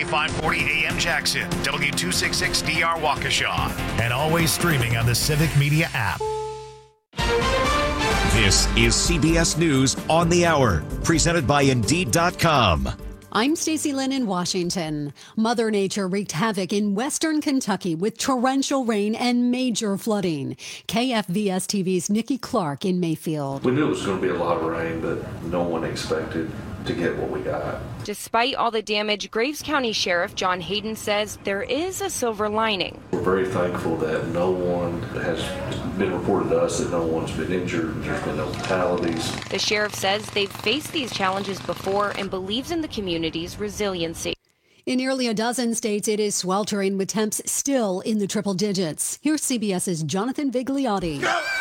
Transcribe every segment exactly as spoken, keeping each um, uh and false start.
five forty A M Jackson, W two sixty-six D R Waukesha, and always streaming on the Civic Media app. This is C B S News on the Hour, presented by Indeed dot com. I'm Stacey Lynn in Washington. Mother Nature wreaked havoc in western Kentucky with torrential rain and major flooding. K F V S T V's Nikki Clark in Mayfield. We knew it was going to be a lot of rain, but no one expected to get what we got. Despite all the damage, Graves County Sheriff John Hayden says there is a silver lining. We're very thankful that no one has been reported to us, that no one's been injured, there's been no fatalities. The sheriff says they've faced these challenges before and believes in the community's resiliency. In nearly a dozen states, it is sweltering with temps still in the triple digits. Here's CBS's Jonathan Vigliotti.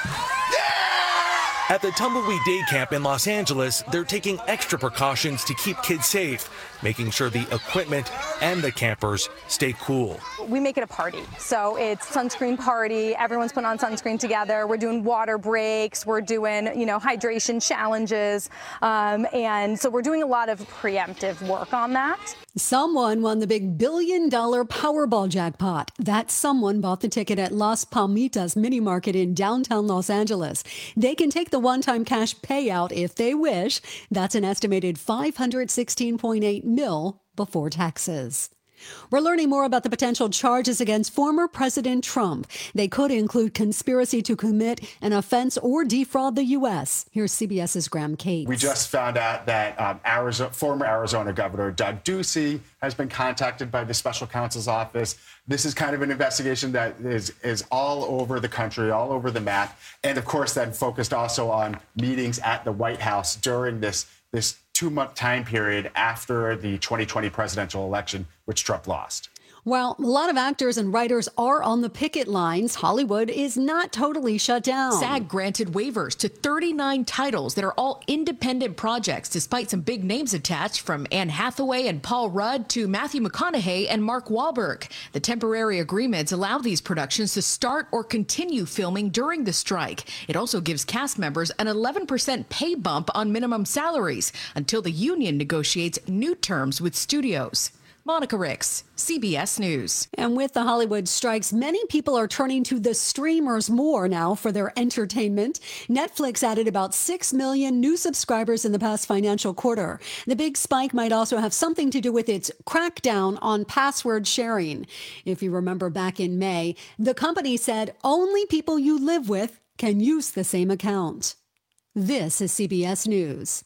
At the Tumbleweed Day Camp in Los Angeles, they're taking extra precautions to keep kids safe, making sure the equipment and the campers stay cool. We make it a party. So it's sunscreen party. Everyone's putting on sunscreen together. We're doing water breaks. We're doing, you know, hydration challenges. Um, and so we're doing a lot of preemptive work on that. Someone won the big billion dollar Powerball jackpot. That someone bought the ticket at Las Palmitas Mini Market in downtown Los Angeles. They can take the one-time cash payout if they wish. That's an estimated five hundred sixteen point eight mil before taxes. We're learning more about the potential charges against former President Trump. They could include conspiracy to commit an offense or defraud the U S. Here's CBS's Graham Cates. We just found out that um, Arizona, former Arizona Governor Doug Ducey has been contacted by the special counsel's office. This is kind of an investigation that is, is all over the country, all over the map. And of course, then focused also on meetings at the White House during this, this two-month time period after the twenty twenty presidential election, which Trump lost. While a lot of actors and writers are on the picket lines, Hollywood is not totally shut down. SAG granted waivers to thirty-nine titles that are all independent projects, despite some big names attached, from Anne Hathaway and Paul Rudd to Matthew McConaughey and Mark Wahlberg. The temporary agreements allow these productions to start or continue filming during the strike. It also gives cast members an eleven percent pay bump on minimum salaries until the union negotiates new terms with studios. Monica Ricks, C B S News. And with the Hollywood strikes, many people are turning to the streamers more now for their entertainment. Netflix added about six million new subscribers in the past financial quarter. The big spike might also have something to do with its crackdown on password sharing. If you remember back in May, the company said only people you live with can use the same account. This is C B S News.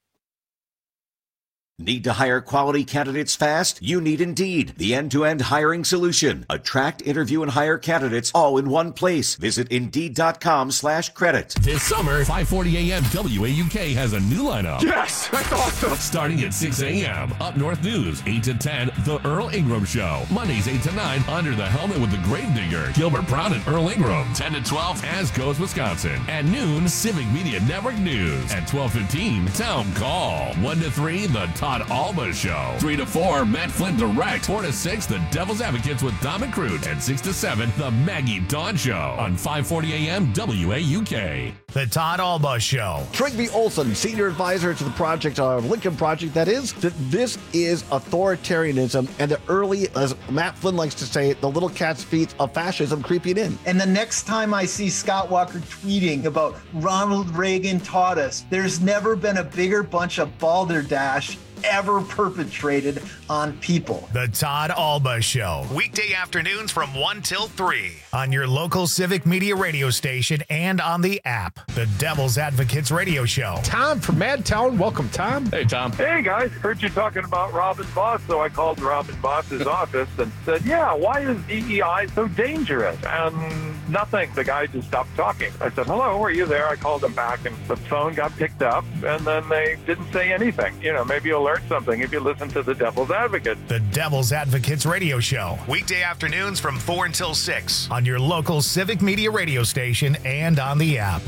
Need to hire quality candidates fast? You need Indeed, the end-to-end hiring solution. Attract, interview, and hire candidates all in one place. Visit Indeed.com slash credit. This summer, five forty A M W A U K has a new lineup. Yes! That's awesome! Starting at six A M Up North News, eight to ten, The Earl Ingram Show. Mondays, eight to nine, Under the Helmet with the Grave Digger, Gilbert Brown and Earl Ingram. ten to twelve, As Goes Wisconsin. At noon, Civic Media Network News. At twelve fifteen, Town Call. one to three, The Todd Alba Show. three to four, Matt Flynn Direct. four to six, The Devil's Advocates with Dom and Crute. And six to seven, The Maggie Dawn Show on five forty A M W A U K. The Todd Alba Show. Trygve Olson, senior advisor to the project, uh, Lincoln Project, that is, that this is authoritarianism and the early, as Matt Flynn likes to say, the little cat's feet of fascism creeping in. And the next time I see Scott Walker tweeting about Ronald Reagan taught us, there's never been a bigger bunch of balderdash ever perpetrated on people. The Todd Alba Show. Weekday afternoons from one till three on your local Civic Media radio station and on the app. The Devil's Advocates Radio Show. Tom from Madtown. Welcome, Tom. Hey, Tom. Hey, guys. Heard you talking about Robin Boss, so I called Robin Boss's office and said, yeah, why is D E I so dangerous? And nothing. The guy just stopped talking. I said, hello, are you there? I called him back, and the phone got picked up, and then they didn't say anything. You know, maybe you'll learn something if you listen to the Devil's Advocate. The Devil's Advocates Radio Show. Weekday afternoons from four until six on your local Civic Media radio station and on the app.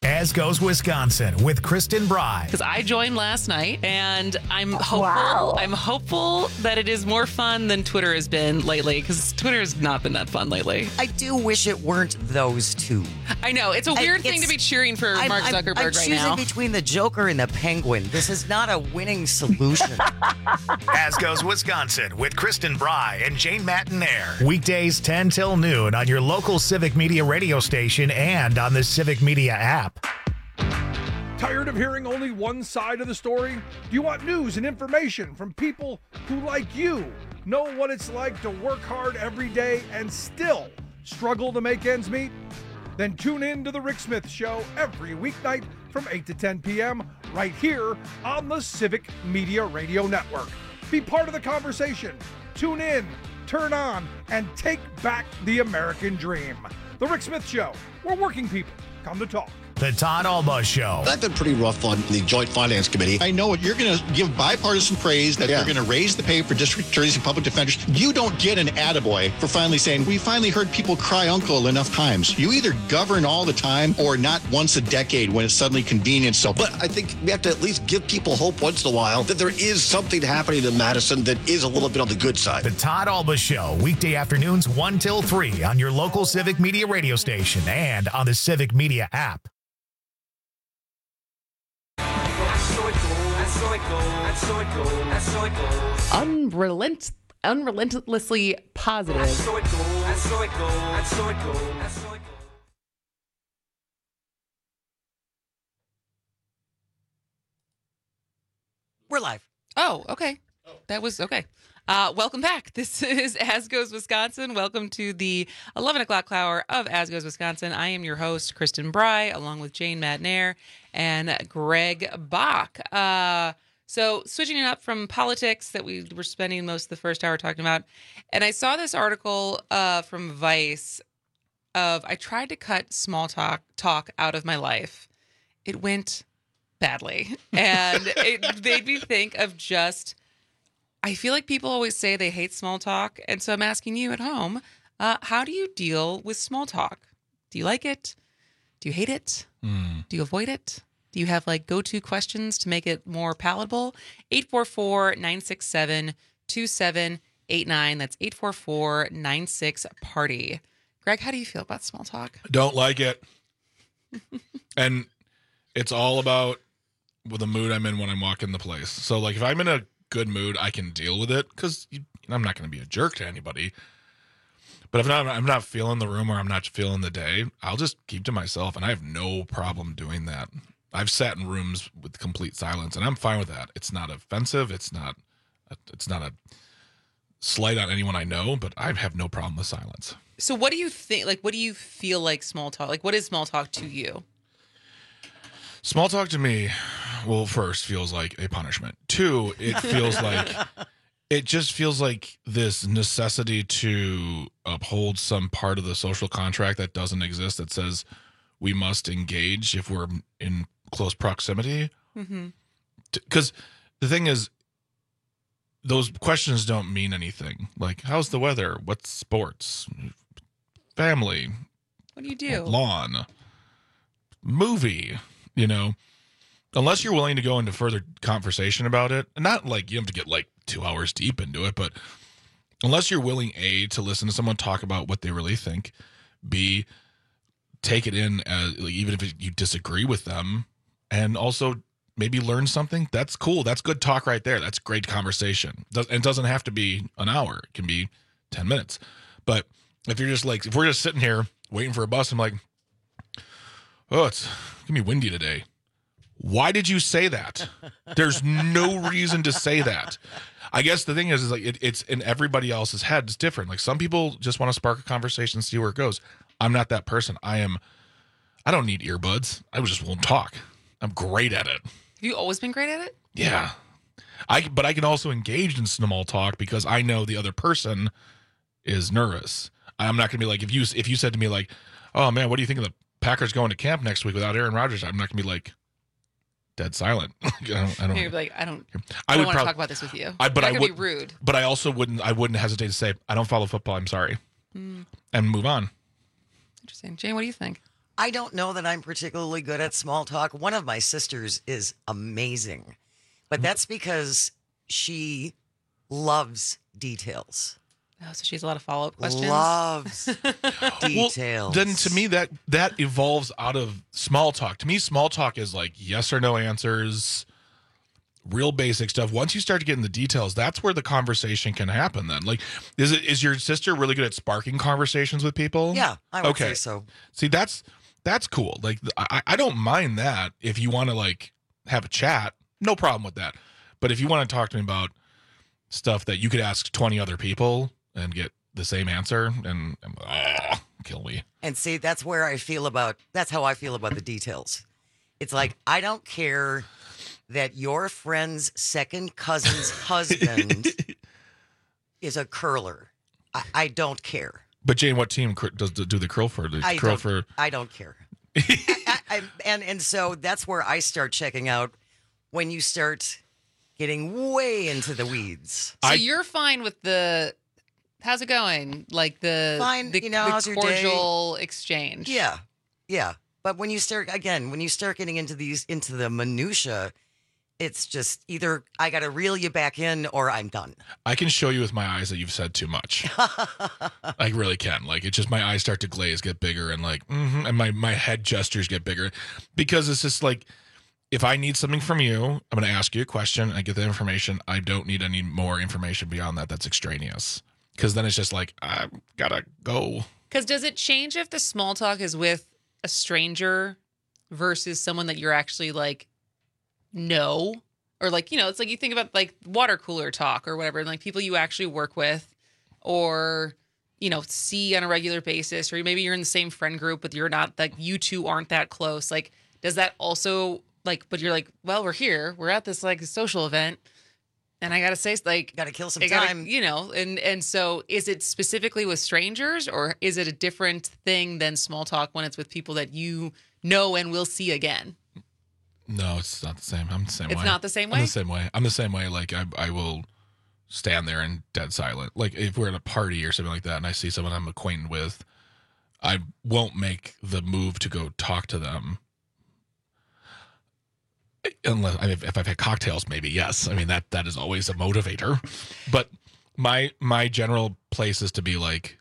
As Goes Wisconsin with Kristen Bry. Because I joined last night, and I'm hopeful. Wow. I'm hopeful that it is more fun than Twitter has been lately. Because Twitter has not been that fun lately. I do wish it weren't those two. I know it's a weird I, thing to be cheering for I'm, Mark I'm, Zuckerberg I'm right choosing now. between the Joker and the Penguin. This is not a winning solution. As Goes Wisconsin with Kristen Bry and Jane Matinaire. Weekdays ten till noon on your local Civic Media radio station and on the Civic Media app. Tired of hearing only one side of the story? Do you want news and information from people who, like you, know what it's like to work hard every day and still struggle to make ends meet? Then tune in to The Rick Smith Show every weeknight from eight to ten p.m. right here on the Civic Media Radio Network. Be part of the conversation. Tune in, turn on, and take back the American dream. The Rick Smith Show, where working people come to talk. The Todd Alba Show. I've been pretty rough on the Joint Finance Committee. I know you're going to give bipartisan praise that yeah. you're going to raise the pay for district attorneys and public defenders. You don't get an attaboy for finally saying, we finally heard people cry uncle enough times. You either govern all the time or not once a decade when it's suddenly convenient. So, but I think we have to at least give people hope once in a while that there is something happening in Madison that is a little bit on the good side. The Todd Alba Show, weekday afternoons one till three on your local Civic Media radio station and on the Civic Media app. Unrelent, unrelentlessly positive. We're live. Oh, okay. That was okay. Uh, welcome back. This is As Goes Wisconsin. Welcome to the eleven o'clock hour of As Goes Wisconsin. I am your host, Kristen Bry, along with Jane Matinaire and Greg Bach. Uh, so switching it up from politics that we were spending most of the first hour talking about. And I saw this article uh, from Vice of I tried to cut small talk talk out of my life. It went badly. And it made me think of just... I feel like people always say they hate small talk. And so I'm asking you at home, uh, how do you deal with small talk? Do you like it? Do you hate it? Mm. Do you avoid it? Do you have like go-to questions to make it more palatable? eight four four, nine six seven, two seven eight nine. That's eight four four, nine six, party. Greg, how do you feel about small talk? Don't like it. And it's all about the mood I'm in when I'm walking the place. So like if I'm in a good mood, I can deal with it because I'm not going to be a jerk to anybody. But if not, I'm not feeling the room or I'm not feeling the day, I'll just keep to myself, and I have no problem doing that. I've sat in rooms with complete silence, and I'm fine with that. It's not offensive. It's not. A, it's not a slight on anyone I know, but I have no problem with silence. So, what do you think? Like, what do you feel like small talk? Like, what is small talk to you? Small talk to me, well, first feels like a punishment. Two, it feels like it just feels like this necessity to uphold some part of the social contract that doesn't exist that says we must engage if we're in close proximity. Mm-hmm. Because the thing is, those questions don't mean anything. Like, how's the weather? What's sports? Family? What do you do? Lawn? Movie? You know, unless you're willing to go into further conversation about it, and not like you have to get like two hours deep into it, but unless you're willing, A, to listen to someone talk about what they really think, B, take it in as like, even if you disagree with them, and also maybe learn something, that's cool. That's good talk right there. That's great conversation. And it doesn't have to be an hour. It can be ten minutes. But if you're just like, if we're just sitting here waiting for a bus, I'm like, oh, it's going to be windy today. Why did you say that? There's no reason to say that. I guess the thing is, is like it, it's in everybody else's head. It's different. Like some people just want to spark a conversation, see where it goes. I'm not that person. I am. I don't need earbuds. I just won't talk. I'm great at it. Have you always been great at it? Yeah. I but I can also engage in small talk because I know the other person is nervous. I'm not gonna be like if you if you said to me like, oh man, what do you think of the Packers going to camp next week without Aaron Rodgers? I'm not gonna be like dead silent. I don't. I don't You're like I don't. I, I would don't want prob- to talk about this with you. I, but You're I not would gonna be rude. But I also wouldn't. I wouldn't hesitate to say I don't follow football. I'm sorry, Mm. and move on. Interesting. Jane, what do you think? I don't know that I'm particularly good at small talk. One of my sisters is amazing, but that's because she loves details. Oh, so she has a lot of follow-up questions. Loves details. Well, then to me that that evolves out of small talk. To me, small talk is like yes or no answers, real basic stuff. Once you start to get in the details, that's where the conversation can happen then. Like, is it is your sister really good at sparking conversations with people? Yeah, I would okay. say so. See, that's that's cool. Like, I, I don't mind that if you want to like have a chat, no problem with that. But if you want to talk to me about stuff that you could ask twenty other people and get the same answer, and, and oh, kill me. And see, that's where I feel about, that's how I feel about the details. It's like, I don't care that your friend's second cousin's husband is a curler. I, I don't care. But Jane, what team cur- does do the curl for? The I curl don't, for? I don't care. I, I, and and so that's where I start checking out when you start getting way into the weeds. So I, you're fine with the, how's it going? Like the, fine, the, you know, the how's your cordial exchange. Yeah, yeah. But when you start, again, when you start getting into these, into the minutia, it's just either I got to reel you back in or I'm done. I can show you with my eyes that you've said too much. I really can. Like, it's just my eyes start to glaze, get bigger, and like, mm-hmm, and my, my head gestures get bigger because it's just like, if I need something from you, I'm going to ask you a question. I get the information. I don't need any more information beyond that. That's extraneous. Because then it's just like, I gotta go. Because does it change if the small talk is with a stranger versus someone that you're actually like, know? Or like, you know, it's like you think about like water cooler talk or whatever, and like people you actually work with or, you know, see on a regular basis, or maybe you're in the same friend group, but you're not, like, you two aren't that close. Like, does that also, like, but you're like, well, we're here, we're at this like social event. And I gotta say, like, gotta kill some I gotta, time, you know. And and so, is it specifically with strangers, or is it a different thing than small talk when it's with people that you know and will see again? No, it's not the same. I'm the same it's way. It's not the same way? I'm the same way. I'm the same way. Like, I I will stand there and dead silent. Like, if we're at a party or something like that and I see someone I'm acquainted with, I won't make the move to go talk to them. Unless, I mean, if I've had cocktails, maybe, yes. I mean, that that is always a motivator. But my my general place is to be like,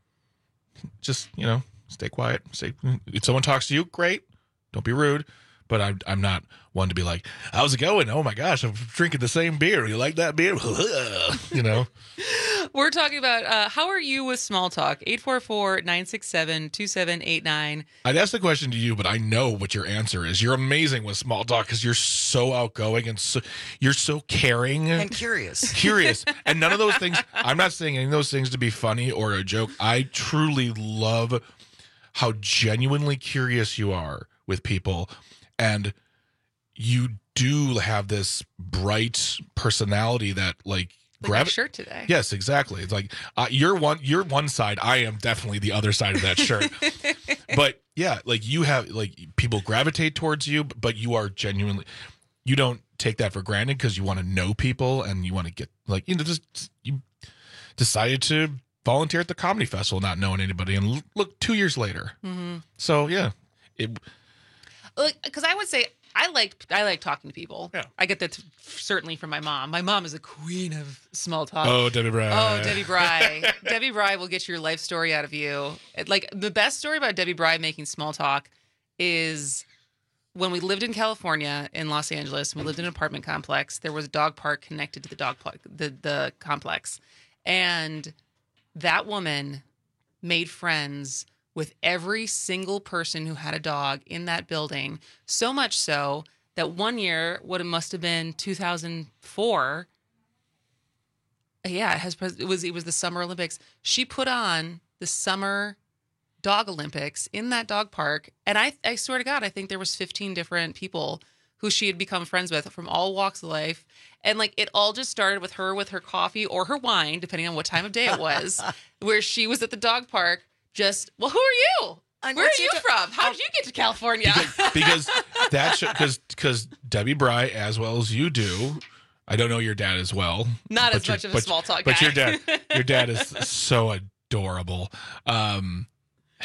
just, you know, stay quiet. Stay, if someone talks to you, great. Don't be rude. But I'm, I'm not one to be like, how's it going? Oh, my gosh, I'm drinking the same beer. You like that beer? You know? We're talking about uh, how are you with small talk? eight four four, nine six seven, two seven eight nine. I'd ask the question to you, but I know what your answer is. You're amazing with small talk because you're so outgoing and so, you're so caring. And curious. Curious. And none of those things, I'm not saying any of those things to be funny or a joke. I truly love how genuinely curious you are with people. And you do have this bright personality that, like, like gravi- shirt today. Yes, exactly. It's like uh, you're one. You're one side. I am definitely the other side of that shirt. But yeah, like you have, like, people gravitate towards you, but you are genuinely. You don't take that for granted because you want to know people and you want to get, like, you know, just you decided to volunteer at the comedy festival not knowing anybody, and look, two years later. Mm-hmm. So yeah, it. Because I would say I like I like talking to people. Yeah. I get that t- certainly from my mom. My mom is a queen of small talk. Oh, Debbie Bry. Oh, Debbie Bry. Debbie Bry will get your life story out of you. It, like, the best story about Debbie Bry making small talk is when we lived in California in Los Angeles. And we lived in an apartment complex. There was a dog park connected to the dog park, the the complex, and that woman made friends with every single person who had a dog in that building, so much so that one year, what it must have been two thousand four, yeah, it has it was it was the Summer Olympics. She put on the Summer Dog Olympics in that dog park, and I I swear to God, I think there was fifteen different people who she had become friends with from all walks of life. And, like, it all just started with her with her coffee or her wine, depending on what time of day it was, where she was at the dog park. Just, well, who are you? And Where are you from? How did you get to California? Because, because that because because Debbie Bry, as well as you do, I don't know your dad as well. Not as your, much of a but, small talk but guy. your dad, your dad is so adorable. Um,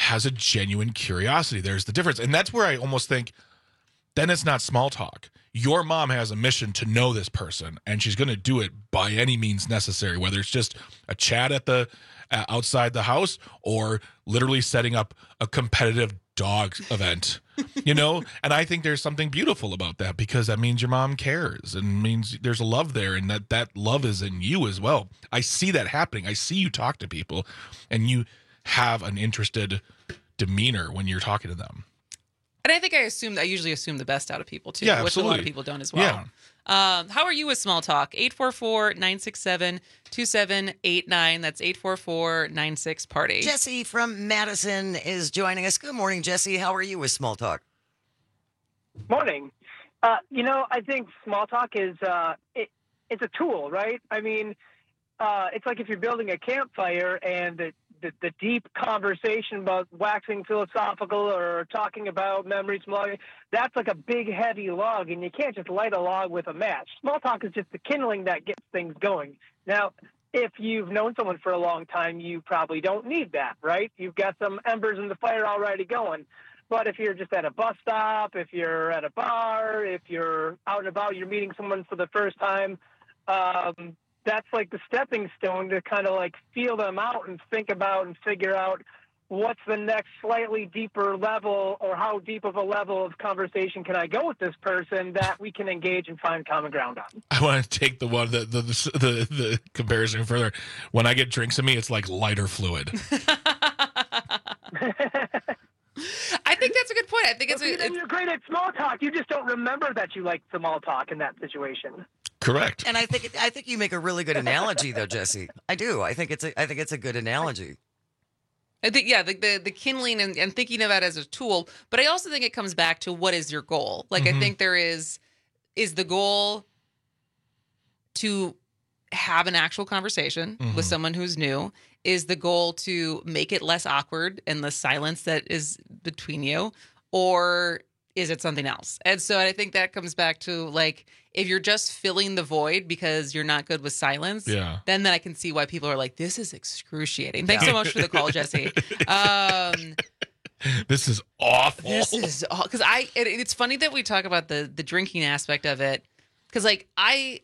has a genuine curiosity. There's the difference. And that's where I almost think then it's not small talk. Your mom has a mission to know this person, and she's going to do it by any means necessary, whether it's just a chat at the uh, outside the house or literally setting up a competitive dog event, you know? And I think there's something beautiful about that, because that means your mom cares and means there's a love there, and that that love is in you as well. I see that happening. I see you talk to people and you have an interested demeanor when you're talking to them. And I think I assume I usually assume the best out of people too, Yeah, which a lot absolutely. of people don't as well. Yeah. Um, how are you with small talk? eight four four, nine six seven, two seven eight nine. That's eight four four, nine six party. Jesse from Madison is joining us. Good morning, Jesse. How are you with small talk? Morning. Uh, you know, I think small talk is uh, it, it's a tool, right? I mean, uh, it's like if you're building a campfire and the, the, the deep conversation about waxing philosophical or talking about memories, that's like a big, heavy log, and you can't just light a log with a match. Small talk is just the kindling that gets things going. Now, if you've known someone for a long time, you probably don't need that, right? You've got some embers in the fire already going. But if you're just at a bus stop, if you're at a bar, if you're out and about, you're meeting someone for the first time, um, that's like the stepping stone to kind of like feel them out and think about and figure out what's the next slightly deeper level, or how deep of a level of conversation can I go with this person that we can engage and find common ground on. I want to take the one the the the, the comparison further. When I get drinks in me, it's like lighter fluid. I think that's a good point. I think it's, well, a, it's you're great at small talk. You just don't remember that you like small talk in that situation. Correct. And I think it, I think you make a really good analogy, though, Jesse. I do. I think it's a I think it's a good analogy. I think, yeah, the the, the kindling and, and thinking of that as a tool. But I also think it comes back to what is your goal. Like, Mm-hmm. I think there is, is the goal to have an actual conversation Mhm. with someone who's new? Is the goal to make it less awkward and the silence that is between you? Or is it something else? And so I think that comes back to, like, if you're just filling the void because you're not good with silence, Yeah. then, then I can see why people are like, this is excruciating. Thanks so much for the call, Jesse. Um, This is awful. this is because I. It, it's funny that we talk about the the drinking aspect of it, because like I,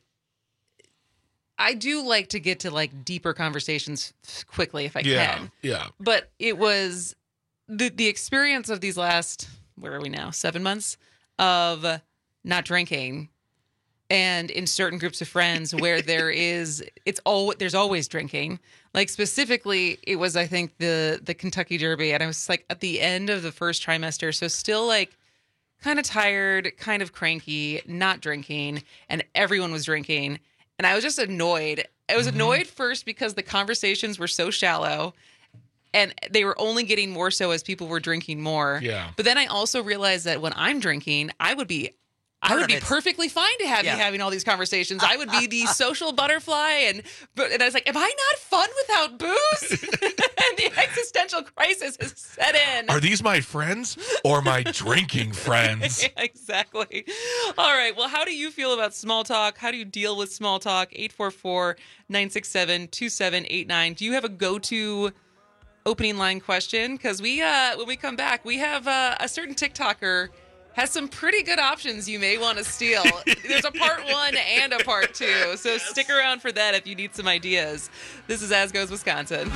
I do like to get to like deeper conversations quickly if I yeah. can. Yeah. But it was the the experience of these last, where are we now? Seven months of not drinking, and in certain groups of friends where there is, it's all there's always drinking. Like specifically, it was I think the the Kentucky Derby, and I was like at the end of the first trimester, so still like kind of tired, kind of cranky, not drinking, and everyone was drinking, and I was just annoyed. I was annoyed first because the conversations were so shallow. And they were only getting more so as people were drinking more. Yeah. But then I also realized that when I'm drinking, I would be, I Part would of be it's- perfectly fine to have Yeah. you having all these conversations. I would be the social butterfly, and but and I was like, am I not fun without booze? And the existential crisis has set in. Are these my friends or my drinking friends? Yeah, exactly. All right. Well, how do you feel about small talk? How do you deal with small talk? eight four four, nine six seven, two seven eight nine. Do you have a go-to opening line question? Because we, uh, when we come back, we have uh, a certain TikToker has some pretty good options you may want to steal. There's a part one and a part two. So stick around for that if you need some ideas. This is As Goes Wisconsin.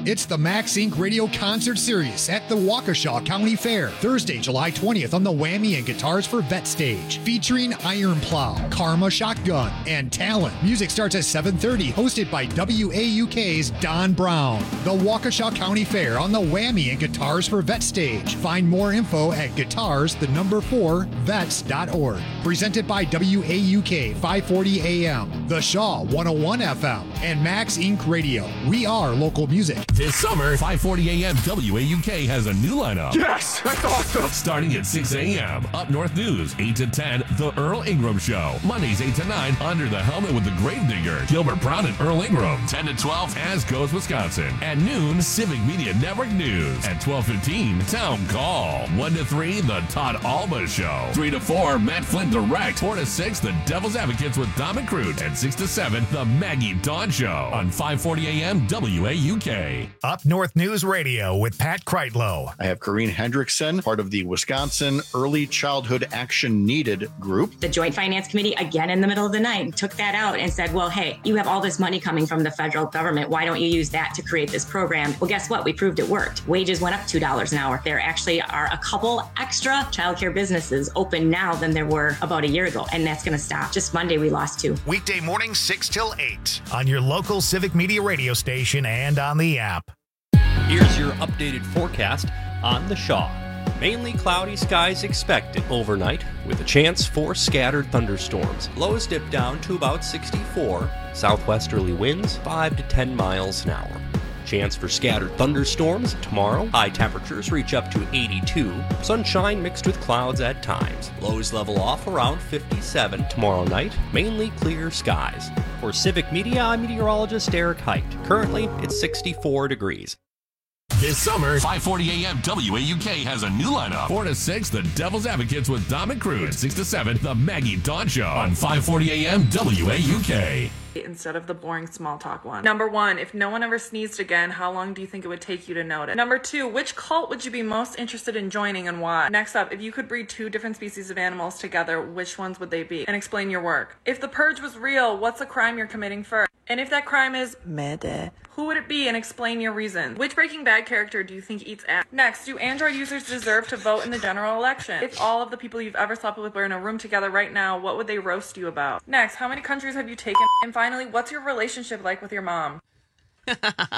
It's the Max Incorporated. Radio Concert Series at the Waukesha County Fair, Thursday, July twentieth on the Whammy and Guitars for Vet stage, featuring Iron Plow, Karma Shotgun, and Talon. Music starts at seven thirty, hosted by W A U K's Don Brown. The Waukesha County Fair on the Whammy and Guitars for Vet stage. Find more info at guitars, the number four, vets dot org. Presented by W A U K five forty A M, The Shaw one oh one F M, and Max Incorporated. Radio. We are local music. This summer, five forty A M W A U K has a new lineup. Yes, that's awesome. Starting at six A M, Up North News, eight to ten, The Earl Ingram Show. Mondays, eight to nine, Under the Helmet with the Grave Digger, Gilbert Brown and Earl Ingram. ten to twelve, As Goes Wisconsin. At noon, Civic Media Network News. At twelve fifteen, Town Call. one to three, The Todd Alba Show. three to four, Matt Flynn Direct. four to six, The Devil's Advocates with Dom and Crute. And six to seven, The Maggie Dawn Show on five forty A M W A U K. Up North News Radio with Pat Kreitlow. I have Corrine Hendrickson, part of the Wisconsin Early Childhood Action Needed group. The Joint Finance Committee, again in the middle of the night, took that out and said, well, hey, you have all this money coming from the federal government. Why don't you use that to create this program? Well, guess what? We proved it worked. Wages went up two dollars an hour. There actually are a couple extra childcare businesses open now than there were about a year ago, and that's going to stop. Just Monday, we lost two. Weekday mornings, six till eight on your local Civic Media radio station and on the app. Here's your updated forecast on the Shaw. Mainly cloudy skies expected overnight with a chance for scattered thunderstorms. Lows dip down to about sixty-four. Southwesterly winds five to ten miles an hour. Chance for scattered thunderstorms tomorrow. High temperatures reach up to eighty-two. Sunshine mixed with clouds at times. Lows level off around fifty-seven tomorrow night. Mainly clear skies. For Civic Media, I'm meteorologist Eric Height. Currently, it's sixty-four degrees. This summer, five forty A M W A U K has a new lineup. four to six, The Devil's Advocates with Dom and Crute. six to seven, The Maggie Dawn Show on five forty A M W A U K. Instead of the boring small talk one. Number one, if no one ever sneezed again, how long do you think it would take you to notice? Number two, which cult would you be most interested in joining and why? Next up, if you could breed two different species of animals together, which ones would they be? And explain your work. If the purge was real, what's a crime you're committing first? And if that crime is murder, who would it be and explain your reason? Which Breaking Bad character do you think eats ass? Next, do Android users deserve to vote in the general election? If all of the people you've ever slept with were in a room together right now, what would they roast you about? Next, how many countries have you taken? And finally, what's your relationship like with your mom? uh,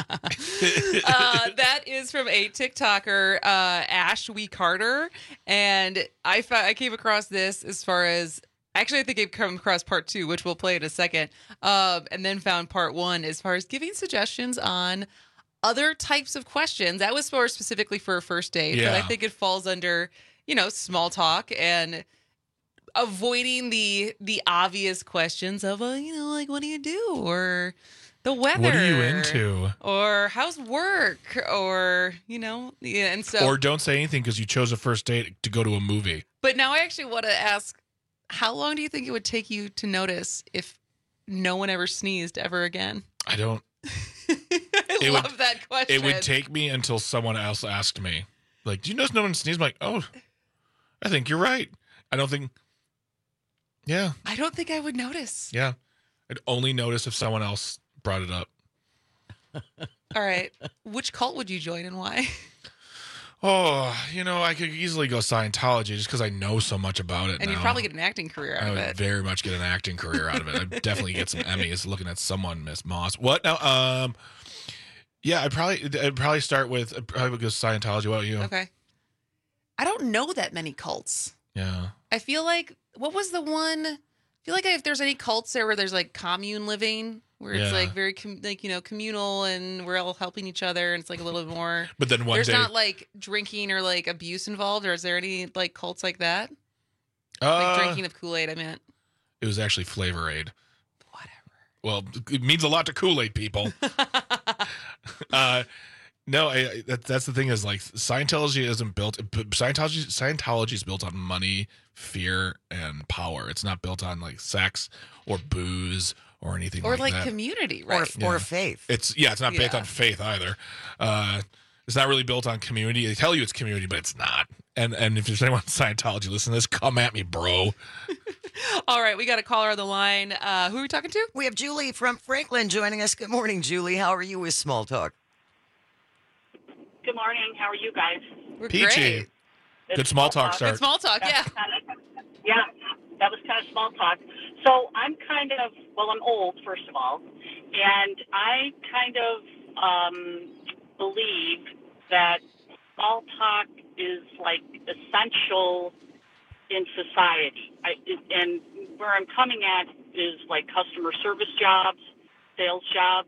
that is from a TikToker, uh, Ash Wee Carter, and I fa- I came across this as far as actually I think I've come across part two, which we'll play in a second, um, and then found part one as far as giving suggestions on other types of questions. That was more specifically for a first date, Yeah. but I think it falls under, you know, small talk and avoiding the the obvious questions of, well, you know, like, what do you do, or the weather, What are you into? or how's work, or, you know, yeah, and so Or don't say anything because you chose a first date to go to a movie. But now I actually want to ask, how long do you think it would take you to notice if no one ever sneezed ever again? I don't. I it love would, that question. It would take me until someone else asked me, like, do you notice no one sneezed? I'm like, oh, I think you're right. I don't think. Yeah. I don't think I would notice. Yeah. I'd only notice if someone else brought it up. All right. Which cult would you join and why? Oh, you know, I could easily go Scientology just because I know so much about it And now. you'd probably get an acting career out I of would it. very much get an acting career out of it. I'd definitely get some Emmys looking at someone, Miss Moss. What now? Um, yeah, I'd probably I'd probably start with I'd probably go Scientology. What about you? Okay. I don't know that many cults. Yeah. I feel like, what was the one? I feel like if there's any cults there where there's like commune living, where it's Yeah. like very com- like, you know, communal and we're all helping each other and it's like a little bit more. But then one there's day- not like drinking or like abuse involved, or is there any like cults like that? Uh, Like drinking of Kool-Aid, I meant. It was actually Flavor Aid. Whatever. Well, it means a lot to Kool-Aid people. uh, no, I, I, that, that's the thing is like Scientology isn't built. Scientology Scientology is built on money, fear, and power. It's not built on like sex or booze or anything Or like, like that. community, right? Or faith. It's yeah, it's not based Yeah. on faith either. Uh, it's not really built on community. They tell you it's community, but it's not. And and if there's anyone in Scientology listening to this, come at me, bro. All right, we got a caller on the line. Uh, who are we talking to? We have Julie from Franklin joining us. Good morning, Julie. How are you with small talk? Good morning. How are you guys? We're Peachy. great. Good small talk start. Good small talk, yeah. Yeah, that was kind of small talk. So I'm kind of, well, I'm old, first of all, and I kind of um, believe that small talk is like essential in society. I, and where I'm coming at is like customer service jobs, sales jobs.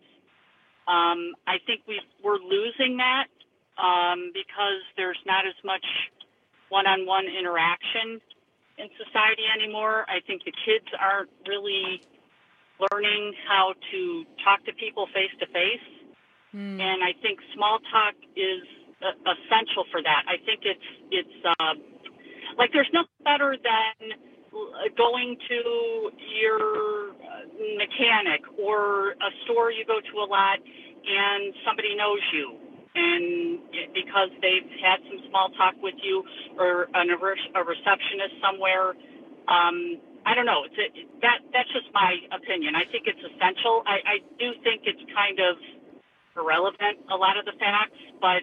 Um, I think we we're losing that um, because there's not as much one-on-one interaction in society anymore. I think the kids aren't really learning how to talk to people face-to-face. Mm. And I think small talk is uh, essential for that. I think it's, it's uh, like there's nothing better than going to your mechanic or a store you go to a lot and somebody knows you. And because they've had some small talk with you, or an, a receptionist somewhere, um, I don't know. It's a, that that's just my opinion. I think it's essential. I, I do think it's kind of irrelevant, a lot of the facts, but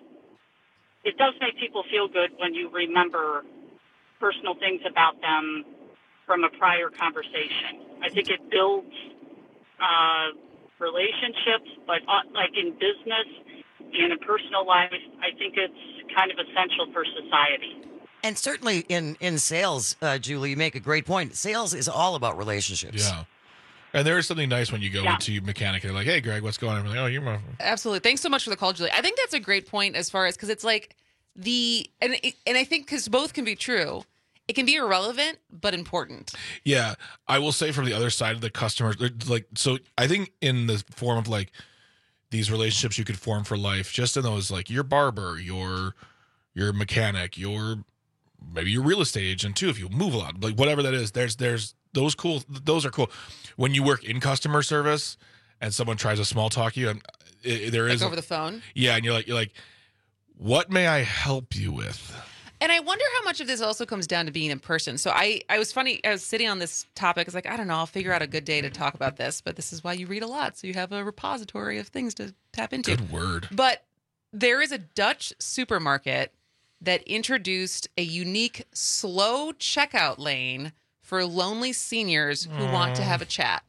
it does make people feel good when you remember personal things about them from a prior conversation. I think it builds uh, relationships, but uh, like in business, in a personal life, I think it's kind of essential for society. And certainly in, in sales, uh, Julie, you make a great point. Sales is all about relationships. Yeah. And there is something nice when you go Yeah. into your mechanic and they're like, hey, Greg, what's going on? I'm like, oh, you're my... Absolutely. Thanks so much for the call, Julie. I think that's a great point as far as, because it's like the, and, it, and I think because both can be true. It can be irrelevant, but important. Yeah. I will say from the other side of the customers, like, so I think in the form of like these relationships you could form for life, just in those, like your barber, your, your mechanic, your, maybe your real estate agent too, if you move a lot, like whatever that is, there's, there's those cool, those are cool. When you work in customer service and someone tries to small talk you, and it, there Like is over the phone? Yeah. And you're like, you're like, what may I help you with? And I wonder how much of this also comes down to being in person. So I, I was funny, I was sitting on this topic. I was like, I don't know, I'll figure out a good day to talk about this. But this is why you read a lot. So you have a repository of things to tap into. Good word. But there is a Dutch supermarket that introduced a unique slow checkout lane for lonely seniors who Aww. want to have a chat.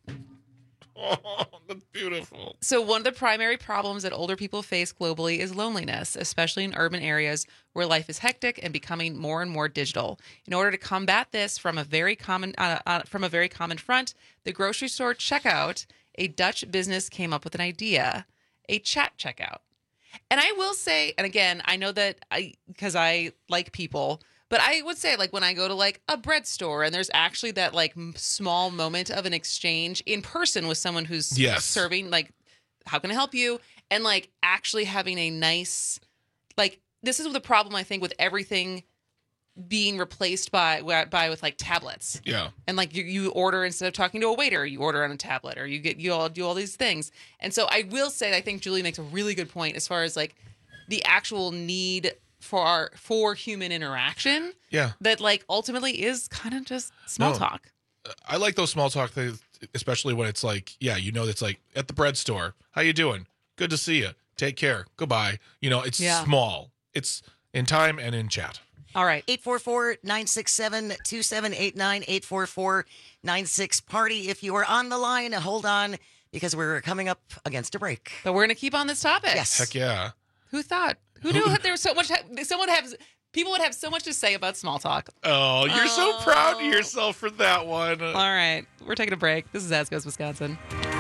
Oh, that's beautiful. So one of the primary problems that older people face globally is loneliness, especially in urban areas where life is hectic and becoming more and more digital. In order to combat this from a very common uh, uh, from a very common front, the grocery store checkout, a Dutch business came up with an idea, a chat checkout. And I will say, and again, I know that I because I like people, but I would say, like, when I go to, like, a bread store and there's actually that, like, m- small moment of an exchange in person with someone who's Yes. serving, like, how can I help you? And, like, actually having a nice, like, this is the problem, I think, with everything being replaced by, by with, like, tablets. Yeah. And, like, you, you order, instead of talking to a waiter, you order on a tablet, or you get, you all do all these things. And so I will say, I think Julie makes a really good point as far as, like, the actual need for our, for human interaction. Yeah. That, like, ultimately is kind of just small No. talk. I like those small talk things, especially when it's like, yeah, you know, it's like at the bread store. How you doing? Good to see you. Take care. Goodbye. You know, it's Yeah. small. It's in time and in chat. All right. eight four four, nine six seven, two seven eight nine, eight four four, nine six party. If you are on the line, hold on, because we're coming up against a break. But we're going to keep on this topic. Yes. Heck yeah. Who thought? Who knew that there was so much? Someone would have people would have so much to say about small talk. Oh, you're so proud of yourself for that one. All right, we're taking a break. This is As Goes Wisconsin.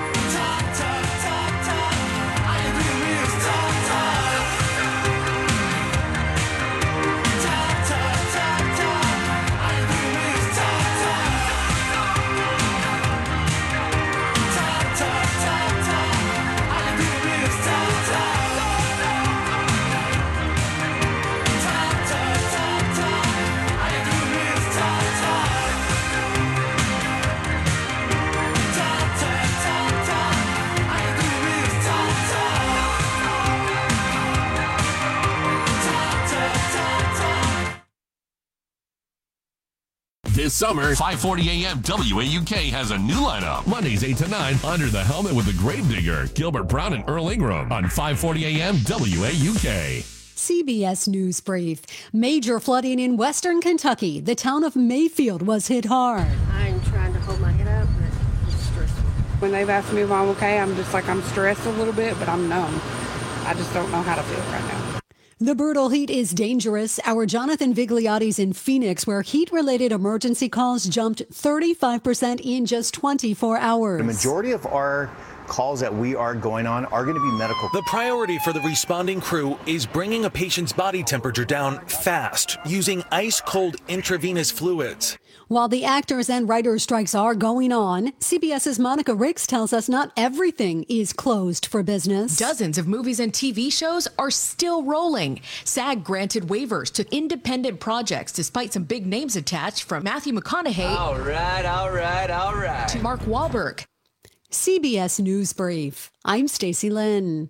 This summer, five forty A M W A U K has a new lineup. Mondays eight to nine, Under the Helmet with the Grave Digger, Gilbert Brown and Earl Ingram on five forty A M W A U K. C B S News Brief. Major flooding in western Kentucky. The town of Mayfield was hit hard. I'm trying to hold my head up, but it's stressful. When they've asked me if I'm okay, I'm just like, I'm stressed a little bit, but I'm numb. I just don't know how to feel right now. The brutal heat is dangerous. Our Jonathan Vigliotti's in Phoenix, where heat-related emergency calls jumped thirty-five percent in just twenty-four hours. The majority of our calls that we are going on are going to be medical. The priority for the responding crew is bringing a patient's body temperature down fast using ice-cold intravenous fluids. While the actors and writers' strikes are going on, CBS's Monica Ricks tells us not everything is closed for business. Dozens of movies and T V shows are still rolling. SAG granted waivers to independent projects despite some big names attached, from Matthew McConaughey all right, all right, all right. to Mark Wahlberg. C B S News Brief. I'm Stacey Lynn.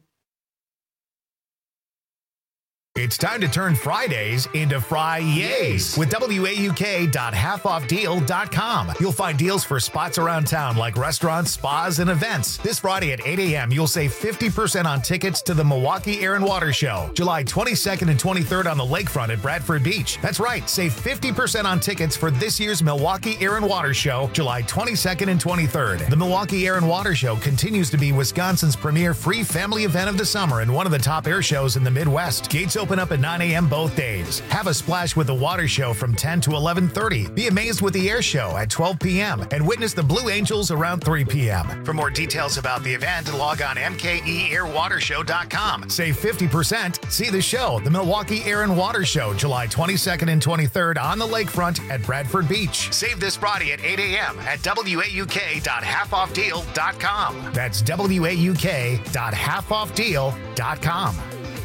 It's time to turn Fridays into Fri-Yays with W A U K dot half off deal dot com. You'll find deals for spots around town like restaurants, spas, and events. This Friday at eight a.m., you'll save fifty percent on tickets to the Milwaukee Air and Water Show, July twenty-second and twenty-third on the lakefront at Bradford Beach. That's right, save fifty percent on tickets for this year's Milwaukee Air and Water Show, July twenty-second and twenty-third. The Milwaukee Air and Water Show continues to be Wisconsin's premier free family event of the summer and one of the top air shows in the Midwest. Gates open up at nine a.m. both days. Have a splash with the water show from ten to eleven thirty. Be amazed with the air show at twelve p.m. and witness the Blue Angels around three p.m. For more details about the event, log on M K E air water show dot com. Save fifty percent. See the show, the Milwaukee Air and Water Show, July twenty-second and twenty-third on the lakefront at Bradford Beach. Save this Friday at eight a.m. at W A U K dot half off deal dot com. That's W A U K dot half off deal dot com.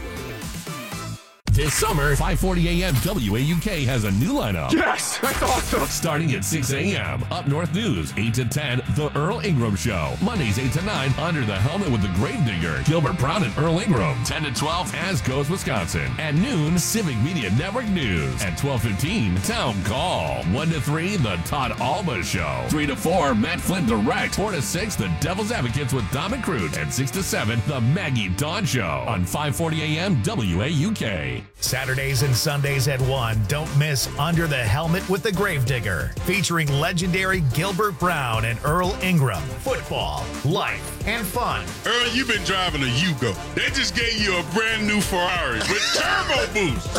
This summer, five forty a.m. W A U K has a new lineup. Yes, that's awesome. Starting at six a.m. Up North News, eight to ten, The Earl Ingram Show. Mondays, eight to nine, Under the Helmet with the Gravedigger, Gilbert Brown and Earl Ingram. ten to twelve, As Goes Wisconsin. At noon, Civic Media Network News. At twelve fifteen, Town Call. one to three, The Todd Alba Show. three to four, Matt Flynn Direct. four to six, The Devil's Advocates with Dom and Crute. And six to seven, The Maggie Dawn Show. On five forty a.m. W A U K. Saturdays and Sundays at one. Don't miss Under the Helmet with the Gravedigger, featuring legendary Gilbert Brown and Earl Ingram. Football, life, and fun. Earl, you've been driving a Yugo. They just gave you a brand new Ferrari with turbo boost.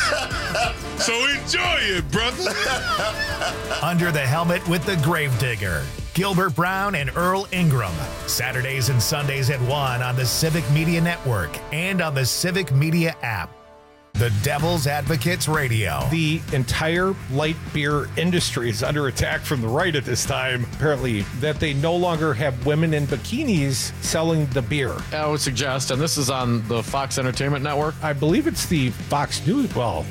So enjoy it, brother. Under the Helmet with the Gravedigger. Gilbert Brown and Earl Ingram. Saturdays and Sundays at one on the Civic Media Network and on the Civic Media app. The Devil's Advocates Radio. The entire light beer industry is under attack from the right at this time, apparently, that they no longer have women in bikinis selling the beer. I would suggest, and this is on the Fox Entertainment Network. I believe it's the Fox News. Well,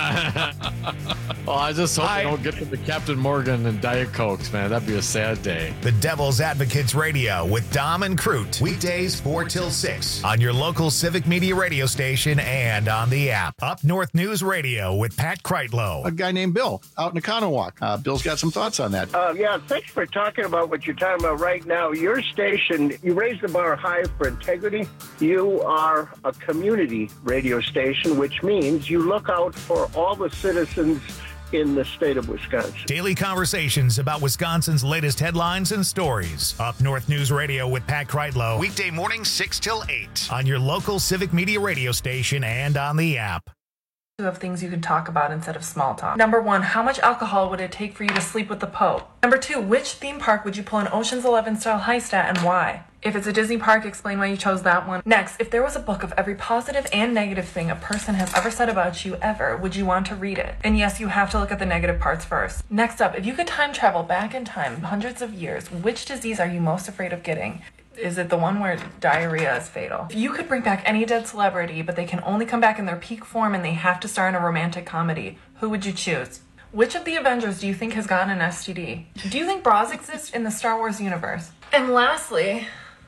well I just hope I, they don't get to the Captain Morgan and Diet Cokes, man. That'd be a sad day. The Devil's Advocates Radio with Dom and Crute. Weekdays four till six on your local Civic Media radio station and on the app. Up North News Radio with Pat Kreitlow. A guy named Bill out in Economowoc. Uh, Bill's got some thoughts on that. Uh, yeah, thanks for talking about what you're talking about right now. Your station, you raise the bar high for integrity. You are a community radio station, which means you look out for all the citizens in the state of Wisconsin. Daily conversations about Wisconsin's latest headlines and stories. Up North News Radio with Pat Kreitlow. Weekday morning six till eight on your local Civic Media radio station and on the app. Of things you can talk about instead of small talk. Number one, how much alcohol would it take for you to sleep with the Pope? Number two, which theme park would you pull an Ocean's Eleven style heist at and why? If it's a Disney park, explain why you chose that one. Next, if there was a book of every positive and negative thing a person has ever said about you ever, would you want to read it? And yes, you have to look at the negative parts first. Next up, if you could time travel back in time hundreds of years, which disease are you most afraid of getting? Is it the one where diarrhea is fatal? If you could bring back any dead celebrity, but they can only come back in their peak form and they have to star in a romantic comedy, who would you choose? Which of the Avengers do you think has gotten an S T D? Do you think bras exist in the Star Wars universe? And lastly,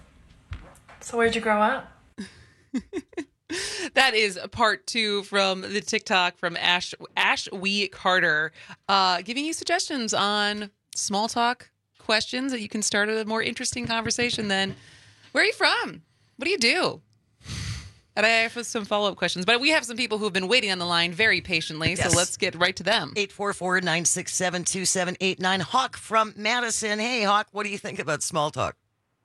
so where'd you grow up? That is part two from the TikTok from Ash Ash Wee Carter, uh, giving you suggestions on small talk questions that you can start a more interesting conversation than, where are you from? What do you do? And I have some follow-up questions, but we have some people who have been waiting on the line very patiently, Yes. so let's get right to them. eight four four, nine six seven, two seven eight nine. Hawk from Madison. Hey, Hawk, what do you think about small talk?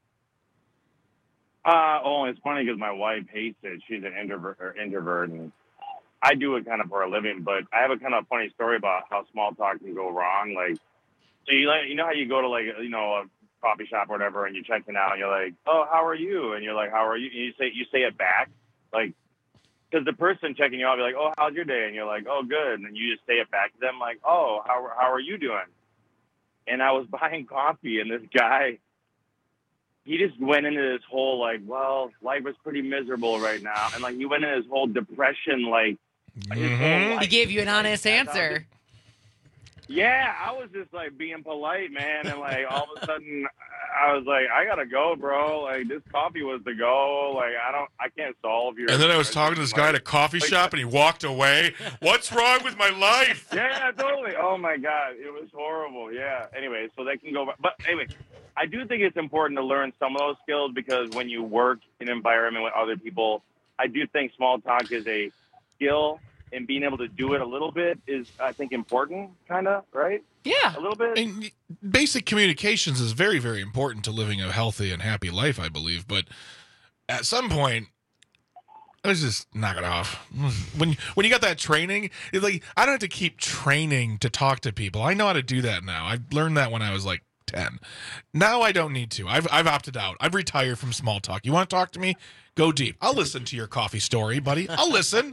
Uh, oh, it's funny because my wife hates it. She's an introvert, or introvert, and I do it kind of for a living. But I have a kind of funny story about how small talk can go wrong. Like, so you like, you know how you go to like, you know, a coffee shop or whatever, and you're checking out, and you're like, "Oh, how are you?" And you're like, "How are you?" And you say you say it back, like, because the person checking you out be like, "Oh, how's your day?" And you're like, "Oh, good." And then you just say it back to them, like, "Oh, how how are you doing?" And I was buying coffee, and this guy, he just went into this whole, like, well, life is pretty miserable right now. And, like, he went into this whole depression, like, his whole life. He gave you an honest answer. Yeah, I was just, like, being polite, man. And, like, all of a sudden, I was like, I got to go, bro. Like, this coffee was the go. Like, I don't, I can't solve your... And then I was talking to this guy at a coffee shop, and he walked away. What's wrong with my life? Yeah, totally. Oh, my God. It was horrible. Yeah. Anyway, so they can go... But anyway, I do think it's important to learn some of those skills because when you work in an environment with other people, I do think small talk is a skill, and being able to do it a little bit is, I think, important, kind of, right? Yeah. A little bit. And basic communications is very, very important to living a healthy and happy life, I believe. But at some point, let's just knock it off. When when you got that training, it's like, I don't have to keep training to talk to people. I know how to do that now. I learned that when I was like ten. Now I don't need to. I've I've opted out. I've retired from small talk. You want to talk to me? Go deep. I'll listen to your coffee story, buddy. I'll listen.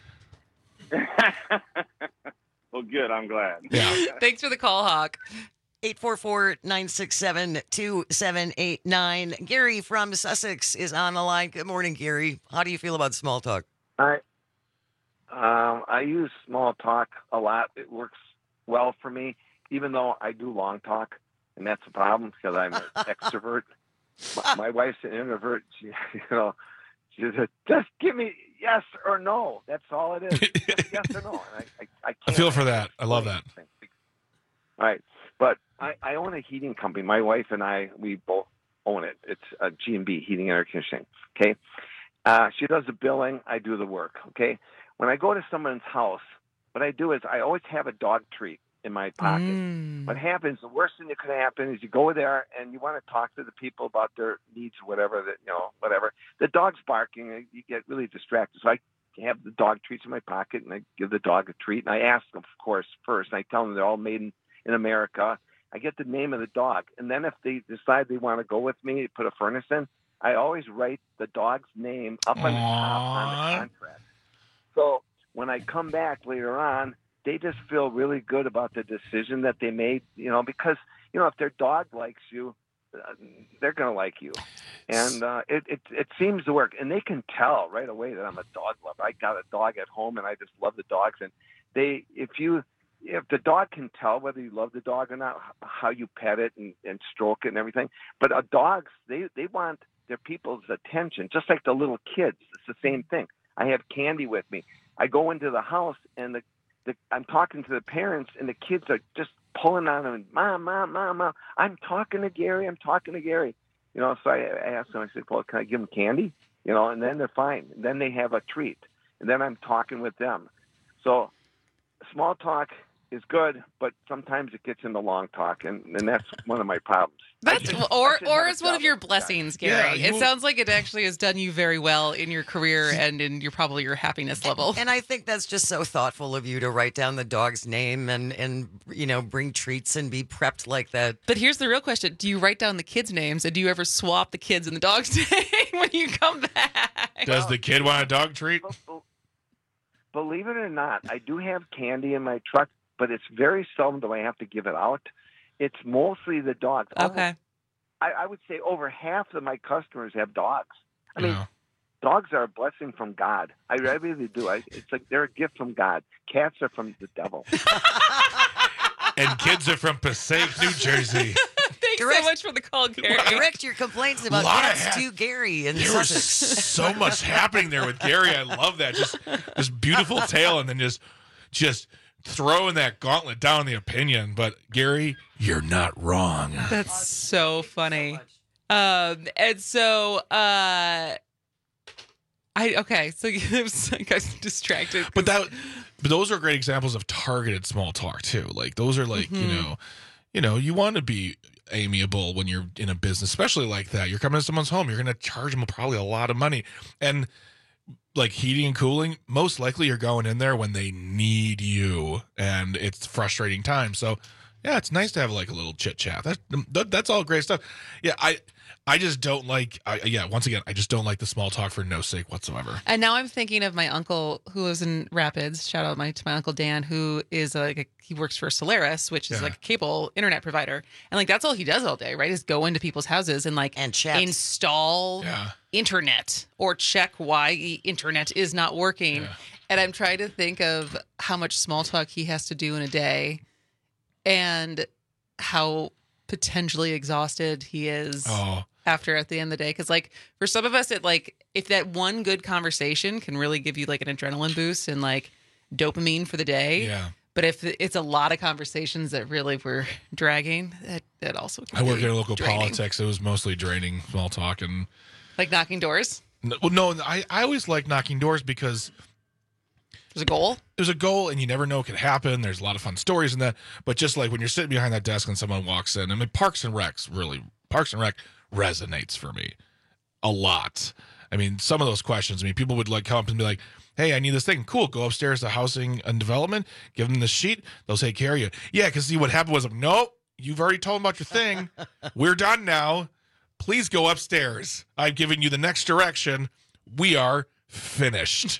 Well, good. I'm glad. Yeah. Thanks for the call, Hawk. eight four four, nine six seven, two seven eight nine. Gary from Sussex is on the line. Good morning, Gary. How do you feel about small talk? I um, I use small talk a lot. It works well for me, even though I do long talk, and that's a problem because I'm an extrovert. My, my wife's an introvert. She, you know, she said, "Just give me yes or no. That's all it is. Just yes or no." And I, I, I, can't I feel for that. I love that. All right, but I, I own a heating company. My wife and I, we both own it. It's a G and B, heating and air conditioning. Okay, uh, she does the billing. I do the work. Okay, when I go to someone's house, what I do is I always have a dog treat in my pocket. Mm. What happens? The worst thing that could happen is you go there and you want to talk to the people about their needs or whatever. That you know, whatever. The dog's barking, and you get really distracted. So I have the dog treats in my pocket, and I give the dog a treat, and I ask them, of course, first. And I tell them they're all made in in America. I get the name of the dog. And then if they decide they want to go with me, put a furnace in, I always write the dog's name up on the top on the contract. So when I come back later on, they just feel really good about the decision that they made, you know, because, you know, if their dog likes you, uh, they're going to like you. And uh, it, it, it seems to work. And they can tell right away that I'm a dog lover. I got a dog at home, and I just love the dogs. And they, if you, if the dog can tell whether you love the dog or not, how you pet it and, and stroke it and everything. But uh, dogs, they, they want their people's attention, just like the little kids. It's the same thing. I have Candy with me. I go into the house, and the, the I'm talking to the parents, and the kids are just pulling on them. Mom, mom, mom, mom. I'm talking to Gary. I'm talking to Gary. You know, so I, I asked them, I said, well, can I give them candy? You know, and then they're fine. And then they have a treat. And then I'm talking with them. So small talk is good, but sometimes it gets into long talk, and, and that's one of my problems. That's or or it's one of your blessings, Gary. Yeah, it you- sounds like it actually has done you very well in your career and in your probably your happiness level. And I think that's just so thoughtful of you to write down the dog's name and, and you know, bring treats and be prepped like that. But here's the real question. Do you write down the kids' names, and do you ever swap the kids and the dog's name when you come back? Does the kid want a dog treat? Believe it or not, I do have candy in my truck, but it's very seldom do I have to give it out. It's mostly the dogs. Okay. I, I would say over half of my customers have dogs. I mean, dogs are a blessing from God. I, I really do. I, it's like they're a gift from God. Cats are from the devil. And kids are from Passaic, New Jersey. Thanks so much for the call, Gary. Direct your complaints about Lot of cats ha- to Gary. And There was so much happening there with Gary. I love that. Just this beautiful tale, and then just just throwing that gauntlet down the opinion. But Gary, you're not wrong. That's so funny. Um, and so uh, I okay, so it was like I was distracted. But that, but those are great examples of targeted small talk too. Like those are like Mm-hmm. you know, you know, you want to be amiable when you're in a business, especially like that. You're coming to someone's home, you're going to charge them probably a lot of money, and like heating and cooling, most likely you're going in there when they need you, and it's frustrating time. So yeah, it's nice to have like a little chit chat. That, that that's all great stuff. Yeah, I. I just don't like, I, yeah, once again, I just don't like the small talk for no sake whatsoever. And now I'm thinking of my uncle who lives in Rapids. Shout out my, to my uncle Dan, who is like a, he works for Solaris, which is Yeah. like a cable internet provider, and like that's all he does all day, right? Is go into people's houses and like and chat. install Yeah. internet or check why the internet is not working. Yeah. And I'm trying to think of how much small talk he has to do in a day, and how potentially exhausted he is. Oh. After at the end of the day, because like for some of us, it like if that one good conversation can really give you like an adrenaline boost and like dopamine for the day. Yeah. But if it's a lot of conversations that really were dragging, that that also can I work be in local draining. politics. It was mostly draining, small talk, and Like knocking doors. no, well, no, I, I always like knocking doors because there's a goal. There's a goal, and you never know what could happen. There's a lot of fun stories in that. But just like when you're sitting behind that desk and someone walks in, I mean, Parks and Recs really, Parks and Rec resonates for me a lot. I mean, some of those questions, I mean, people would like come up and be like, hey, I need this thing. Cool. Go upstairs to housing and development, give them the sheet. They'll take care of you. Yeah, because see, what happened was, nope, you've already told them about your thing. We're done now. Please go upstairs. I've given you the next direction. We are finished.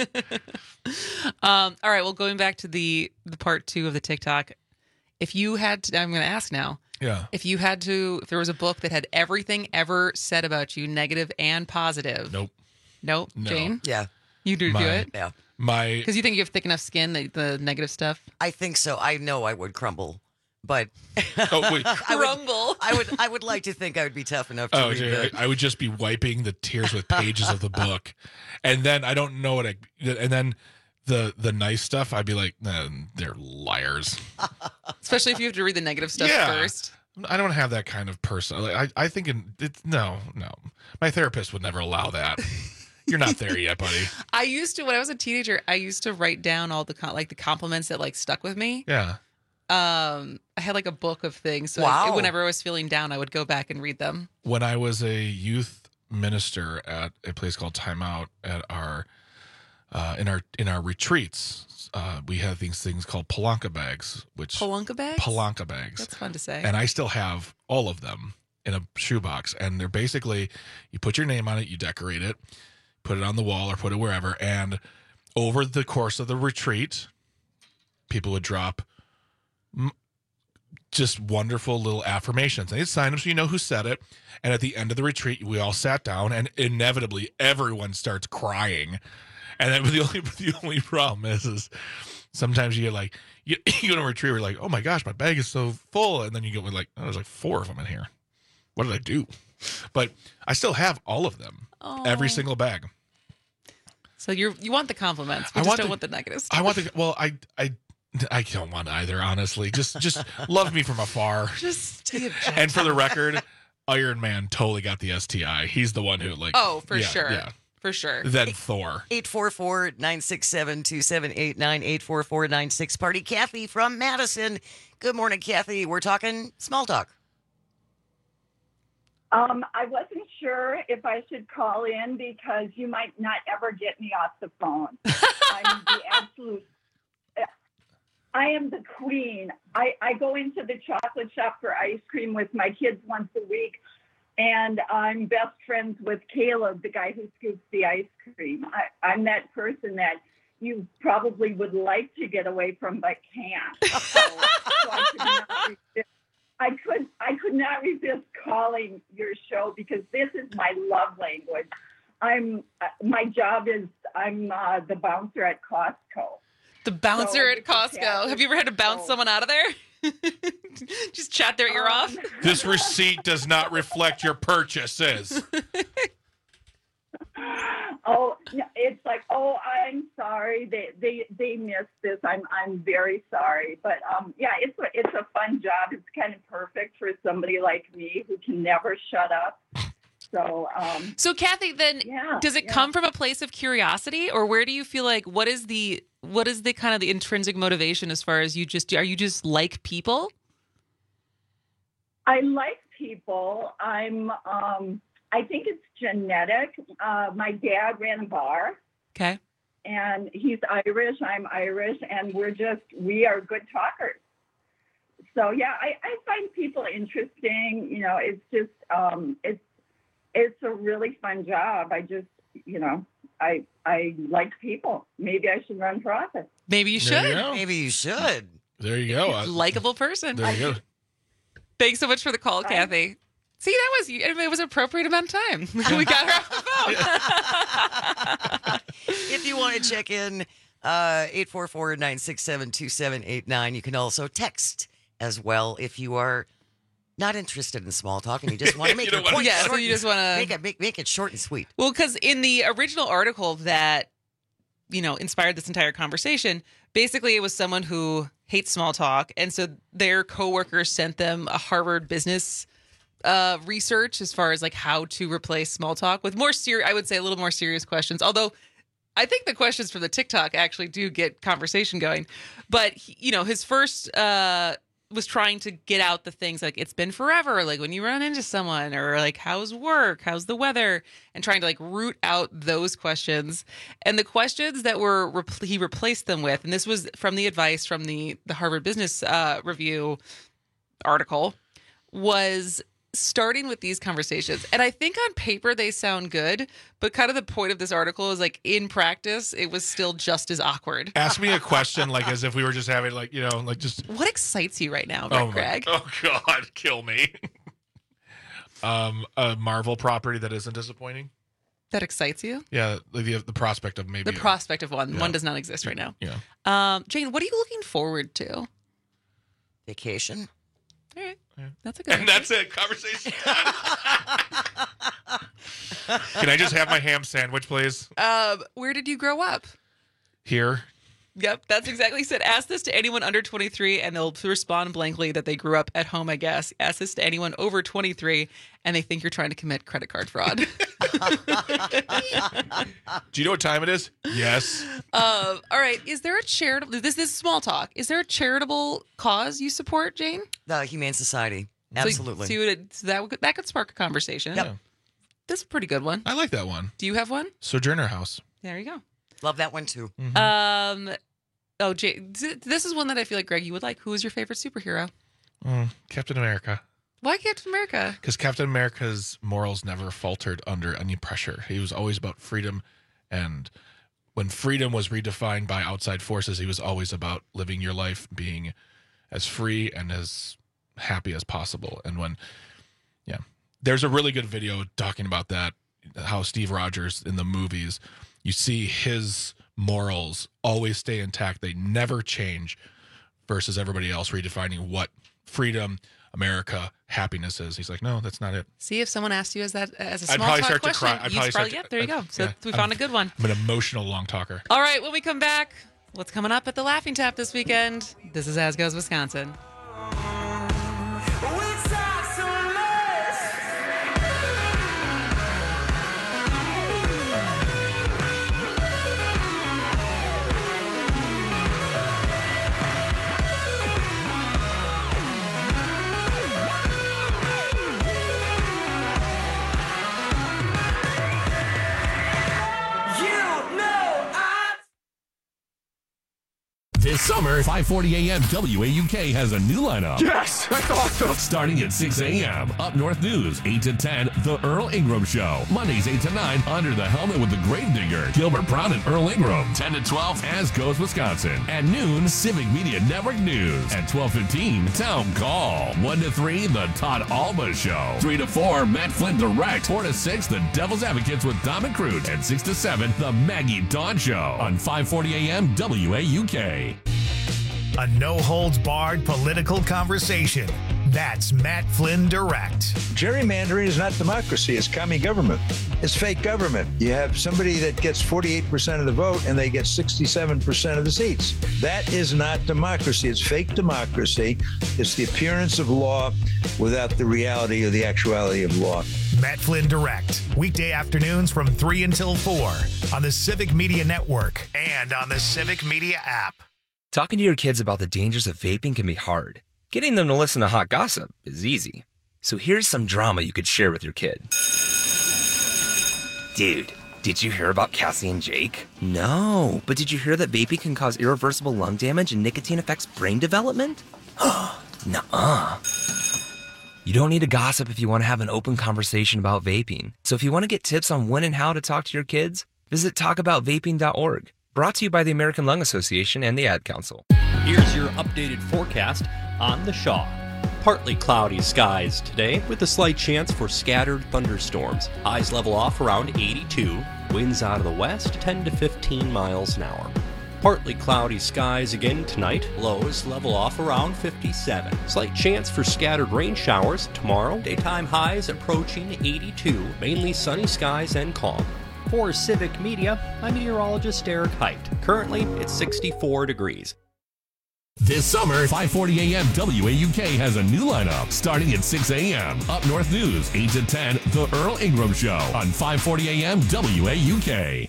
Um, all right. Well, going back to the the part two of the TikTok, if you had to, I'm going to ask now. Yeah. If you had to, if there was a book that had everything ever said about you, negative and positive. Nope. Nope. No. Jane? Yeah. You do My- do it? Yeah. My Because you think you have thick enough skin, that the negative stuff? I think so. I know I would crumble, but oh wait, I would, crumble. I would. I would like to think I would be tough enough to Oh, read okay. the- I, I would just be wiping the tears with pages of the book, and then I don't know what I, and then the the nice stuff, I'd be like, nah, they're liars. Especially if you have to read the negative stuff Yeah. first. I don't have that kind of person. Like, I I think in, it's no no. My therapist would never allow that. You're not there yet, buddy. I used to, when I was a teenager, I used to write down all the com- like the compliments that like stuck with me. Yeah. Um, I had like a book of things. So Wow. I, whenever I was feeling down, I would go back and read them. When I was a youth minister at a place called Time Out at our uh, in our in our retreats, uh, we had these things called Palanca bags, which Palanca bags? Palanca bags. That's fun to say. And I still have all of them in a shoebox, and they're basically you put your name on it, you decorate it, put it on the wall or put it wherever, and over the course of the retreat, people would drop m- just wonderful little affirmations. They sign them so you know who said it. And at the end of the retreat, we all sat down, and inevitably everyone starts crying. And then the only the only problem is, is sometimes you get like you, you go to a retreat, where you're like, oh my gosh, my bag is so full, and then you get with like, oh, there's like four of them in here. What did I do? But I still have all of them, every Oh. single bag. So you you want the compliments, but I just want don't the- want the negative stuff. I want the well, I I I don't want either, honestly. Just just love me from afar. Just And for the record, Iron Man totally got the S T I. He's the one who like Oh, for yeah, sure. Yeah. For sure. Then Thor. eight four four, nine six seven, two seven eight nine, eight four four nine six Party. Kathy from Madison. Good morning, Kathy. We're talking small talk. Um, I wasn't sure if I should call in because you might not ever get me off the phone. I'm the absolute. I am the queen. I, I go into the chocolate shop for ice cream with my kids once a week, and I'm best friends with Caleb, the guy who scoops the ice cream. I, I'm that person that you probably would like to get away from but can't. So, so I could not resist. I could I could not resist calling your show because this is my love language. I'm uh, my job is I'm uh, the bouncer at Costco. The bouncer So at it's a Costco. cat- Have you ever had to bounce so- someone out of there? Just chat their ear off? This receipt does not reflect your purchases. Oh, no, it's like, oh, I'm sorry. They they they missed this. I'm I'm very sorry. But um, yeah, it's a it's a fun job. It's kind of perfect for somebody like me who can never shut up. So, um, So Kathy, then yeah, does it yeah. come from a place of curiosity, or where do you feel like what is the what is the kind of the intrinsic motivation as far as you just are you just like people? I like people. I'm. Um, I think it's genetic. Uh, my dad ran a bar. Okay. And he's Irish. I'm Irish, and we're just we are good talkers. So yeah, I, I find people interesting. You know, it's just um, it's it's a really fun job. I just you know I I like people. Maybe I should run for office. Maybe you There should. you go. Maybe you should. There you go. Uh, Likable person. There you go. Thanks so much for the call, Kathy. See, that was it was an appropriate amount of time. We got her off the phone. If you want to check in, uh, eight four four, nine six seven, two seven eight nine. You can also text as well if you are not interested in small talk and you just want to make You your don't wanna- point Yeah, so short. you and- just wanna- make it make, make it short and sweet. Well, because in the original article that, you know, inspired this entire conversation, basically it was someone who hates small talk. And so their coworkers sent them a Harvard business uh, research as far as like how to replace small talk with more serious, I would say a little more serious questions. Although I think the questions from the TikTok actually do get conversation going. But, he, you know, his first uh, was trying to get out the things like it's been forever, like when you run into someone, or like how's work, how's the weather, and trying to like root out those questions. And the questions that were repl- he replaced them with, and this was from the advice from the the Harvard Business uh, Review article, was starting with these conversations. And I think on paper they sound good, but kind of the point of this article is like in practice it was still just as awkward. Ask me a question like as if we were just having like, you know, like just. What excites you right now, Oh, Rick my- Greg? oh God, kill me. um, a Marvel property that isn't disappointing. That excites you? Yeah, like the the prospect of maybe The prospect of one. Yeah. One does not exist right now. Yeah. Um, Jane, what are you looking forward to? Vacation. All right. That's a good And that's it. Conversation. Can I just have my ham sandwich, please? Um, where did you grow up? Here. Yep, that's exactly said. Ask this to anyone under twenty-three, and they'll respond blankly that they grew up at home, I guess. Ask this to anyone over twenty-three, and they think you're trying to commit credit card fraud. Do you know what time it is? Yes. uh, all right. Is there a charitable, this, this is small talk. Is there a charitable cause you support, Jane? The Humane Society. So- Absolutely. So, you would, so that, would, that could spark a conversation. Yep. That's a pretty good one. I like that one. Do you have one? Sojourner House. There you go. Love that one too. Um, oh, Jay, th- this is one that I feel like, Greg, you would like. Who is your favorite superhero? Mm, Captain America. Why Captain America? Because Captain America's morals never faltered under any pressure. He was always about freedom. And when freedom was redefined by outside forces, he was always about living your life, being as free and as happy as possible. And when, yeah, there's a really good video talking about that, how Steve Rogers in the movies, you see his morals always stay intact. They never change versus everybody else redefining what freedom, America, happiness is. He's like, no, that's not it. See, if someone asked you as that as a I'd small probably talk start to question, cry. I'd you probably probably, start yeah, to- there you go. So yeah, we I'm- found a good one. I'm an emotional long talker. All right, when we come back, what's coming up at the Laughing Tap this weekend? This is As Goes Wisconsin. This summer, five forty a.m. W A U K has a new lineup. Yes, that's awesome. Starting at six a.m. Up North News, eight to ten, The Earl Ingram Show. Mondays, eight to nine, Under the Helmet with the Grave Digger, Gilbert Brown and Earl Ingram. ten to twelve, As Goes Wisconsin. At noon, Civic Media Network News. At twelve fifteen, Town Call. one to three, The Todd Alba Show. three to four, Matt Flynn Direct. four to six, The Devil's Advocates with Dom and Crute. And six to seven, The Maggie Dawn Show. On five forty a.m. W A U K. A no-holds-barred political conversation. That's Matt Flynn Direct. Gerrymandering is not democracy. It's commie government. It's fake government. You have somebody that gets forty-eight percent of the vote and they get sixty-seven percent of the seats. That is not democracy. It's fake democracy. It's the appearance of law without the reality or the actuality of law. Matt Flynn Direct, weekday afternoons from three until four on the Civic Media Network and on the Civic Media app. Talking to your kids about the dangers of vaping can be hard. Getting them to listen to hot gossip is easy. So here's some drama you could share with your kid. Dude, did you hear about Cassie and Jake? No, but did you hear that vaping can cause irreversible lung damage and nicotine affects brain development? Nuh-uh. You don't need to gossip if you want to have an open conversation about vaping. So if you want to get tips on when and how to talk to your kids, visit talk about vaping dot org. Brought to you by the American Lung Association and the Ad Council. Here's your updated forecast on the Shaw. Partly cloudy skies today with a slight chance for scattered thunderstorms. Highs level off around eighty-two. Winds out of the west ten to fifteen miles an hour. Partly cloudy skies again tonight. Lows level off around fifty-seven. Slight chance for scattered rain showers tomorrow. Daytime highs approaching eighty-two. Mainly sunny skies and calm. For Civic Media, I'm meteorologist Eric Height. Currently, it's sixty-four degrees. This summer, five forty a.m. W A U K has a new lineup starting at six a.m. Up North News, eight to ten, The Earl Ingram Show on five forty a.m. W A U K.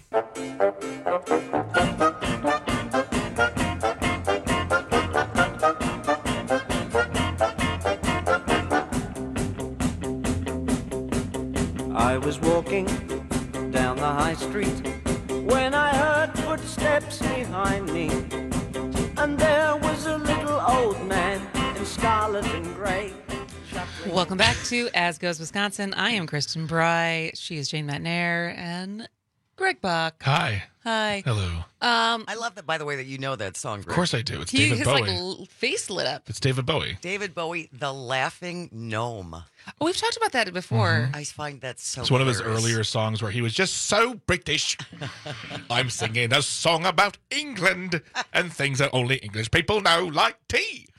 I was walking down the high street when I heard footsteps behind me, and there was a little old man in scarlet and gray. Welcome back to As Goes Wisconsin. I am Kristen Bry. She is Jane Matnair and Greg Bach. Hi. Hi. Hello. Um, I love that, by the way, that you know that song. Greg. Of course I do. It's he, David his Bowie. like l- face lit up. It's David Bowie. David Bowie, The Laughing Gnome. Oh, we've talked about that before. Mhm. I find that so It's one of his hilarious. earlier songs where he was just so British. I'm singing a song about England and things that only English people know, like tea.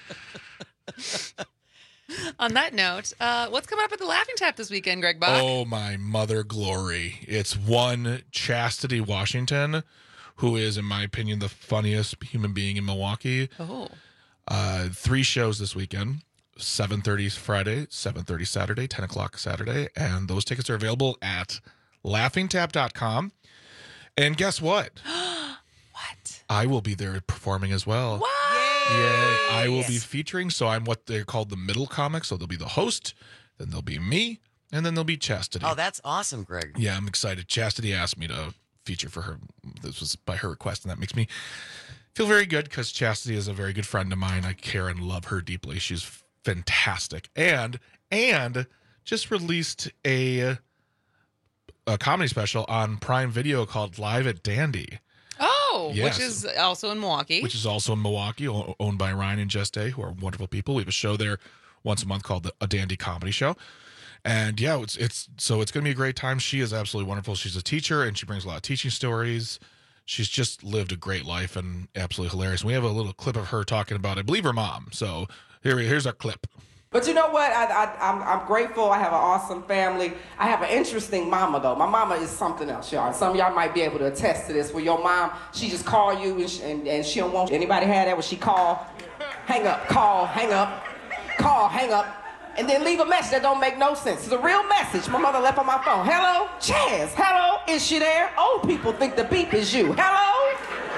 On that note, uh, what's coming up at the Laughing Tap this weekend, Greg Bach? Oh, my mother glory. It's one Chastity Washington, who is, in my opinion, the funniest human being in Milwaukee. Oh. Uh, three shows this weekend. seven thirty Friday, seven thirty Saturday, ten o'clock Saturday. And those tickets are available at laughing tap dot com. And guess what? What? I will be there performing as well. What? Yeah, I will be featuring. So I'm what they're called the middle comic. So there'll be the host, then there'll be me, and then there'll be Chastity. Oh, that's awesome, Greg. Yeah, I'm excited. Chastity asked me to feature for her. This was by her request, and that makes me feel very good because Chastity is a very good friend of mine. I care and love her deeply. She's fantastic. And and just released a a comedy special on Prime Video called Live at Dandy. Oh, Yes. which is also in Milwaukee. Which is also in Milwaukee, o- owned by Ryan and Jess Day, who are wonderful people. We have a show there once a month called the, a Dandy Comedy Show. And yeah, it's it's so it's going to be a great time. She is absolutely wonderful. She's a teacher, and she brings a lot of teaching stories. She's just lived a great life and absolutely hilarious. We have a little clip of her talking about, I believe, her mom. So here, here's our clip. But you know what? I, I, I'm, I'm grateful. I have an awesome family. I have an interesting mama, though. My mama is something else, y'all. Some of y'all might be able to attest to this. Where your mom, she just call you and she, and, and she don't want you. Anybody had that where she call, hang up, call, hang up, call, hang up, and then leave a message that don't make no sense. It's a real message my mother left on my phone. Hello, Chaz. Hello, is she there? Old people think the beep is you. Hello?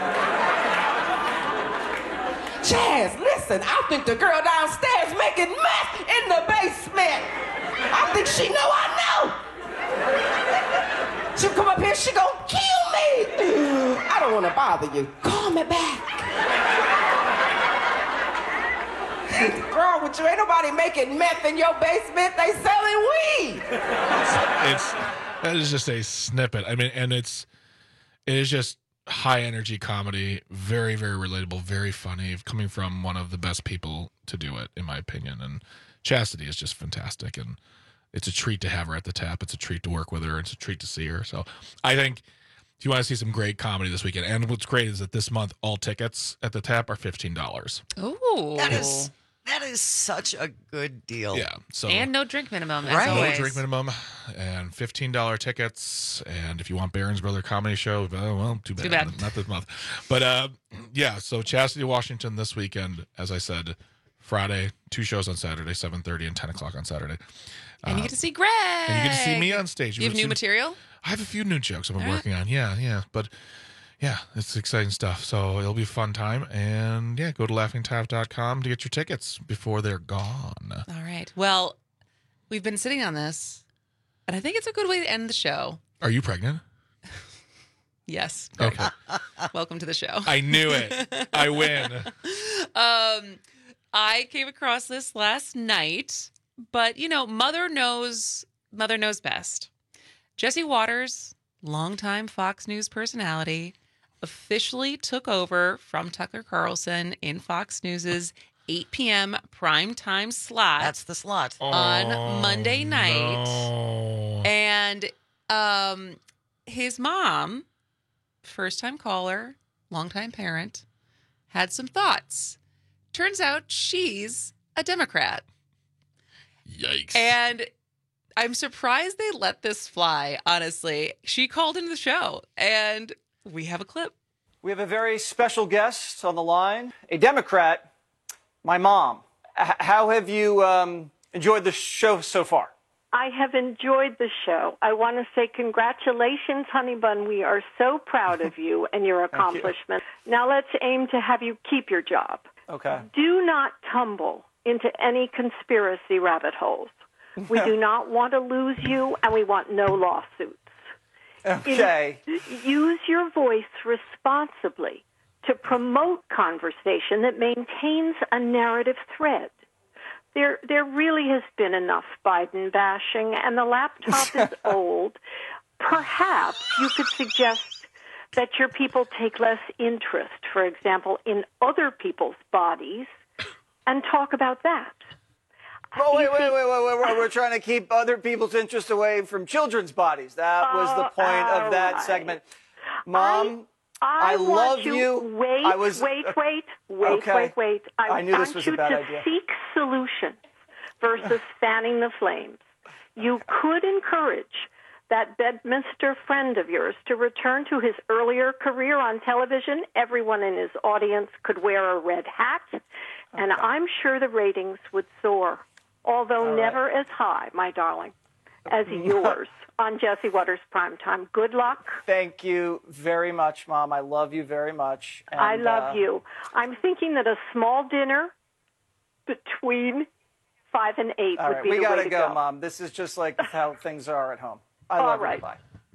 Chaz, listen, I think the girl downstairs making meth in the basement. I think she know I know. She'll come up here, she gonna kill me. I don't wanna bother you. Call me back. Girl, with you, ain't nobody making meth in your basement. They selling weed. It's that is just a snippet. I mean, and it's it is just high energy comedy, very, very relatable, very funny, coming from one of the best people to do it, in my opinion. And Chastity is just fantastic, and it's a treat to have her at the tap. It's a treat to work with her. It's a treat to see her. So I think if you want to see some great comedy this weekend, and what's great is that this month all tickets at the tap are fifteen dollars. Ooh. That is that is such a good deal. Yeah. So And no drink minimum, as No always. drink minimum, and fifteen dollars tickets. And if you want Barron's Brother Comedy Show, well, well too bad. Too bad. Not this month. But uh, yeah, so Chastity Washington this weekend, as I said, Friday, two shows on Saturday, seven thirty and ten o'clock on Saturday. And you Uh, get to see Greg. And you get to see me on stage. You have new seen- material? I have a few new jokes I've been All right. working on. Yeah, yeah. But yeah, it's exciting stuff. So it'll be a fun time. And yeah, go to laughing taft dot com to get your tickets before they're gone. All right. Well, we've been sitting on this, and I think it's a good way to end the show. Are you pregnant? Yes. Okay. Welcome to the show. I knew it. I win. Um, I came across this last night, but you know, mother knows mother knows best. Jesse Waters, longtime Fox News personality, officially took over from Tucker Carlson in Fox News's eight p.m. primetime slot. That's the slot. On Oh, Monday night. no. And um, his mom, first-time caller, longtime parent, had some thoughts. Turns out she's a Democrat. Yikes. And I'm surprised they let this fly, honestly. She called into the show, and we have a clip. We have a very special guest on the line, a Democrat, my mom. H- how have you um, enjoyed the show so far? I have enjoyed the show. I want to say congratulations, Honey Bun. We are so proud of you and your accomplishment. Now let's aim to have you keep your job. Okay. Do not tumble into any conspiracy rabbit holes. We do not want to lose you, and we want no lawsuits. Okay. Use your voice responsibly to promote conversation that maintains a narrative thread. There, there really has been enough Biden bashing, and the laptop is old. Perhaps you could suggest that your people take less interest, for example, in other people's bodies, and talk about that. Oh, wait, wait, wait, wait, wait, wait. We're trying to keep other people's interest away from children's bodies. That was the point of that right. segment. Mom, I, I, love want you. you. Wait, I was, wait, wait, wait, okay. wait, wait. I, I knew this want was you a bad to idea. seek solutions versus fanning the flames. You could encourage that Bedminster friend of yours to return to his earlier career on television. Everyone in his audience could wear a red hat, and I'm sure the ratings would soar, although All right. never as high, my darling, as yours on Jesse Waters Primetime. Good luck. Thank you very much, Mom. I love you very much. And, I love uh, you. I'm thinking that a small dinner between five and eight All would right, be we the gotta way to go, go. Mom. This is just like how things are at home. I All love right. you. Bye.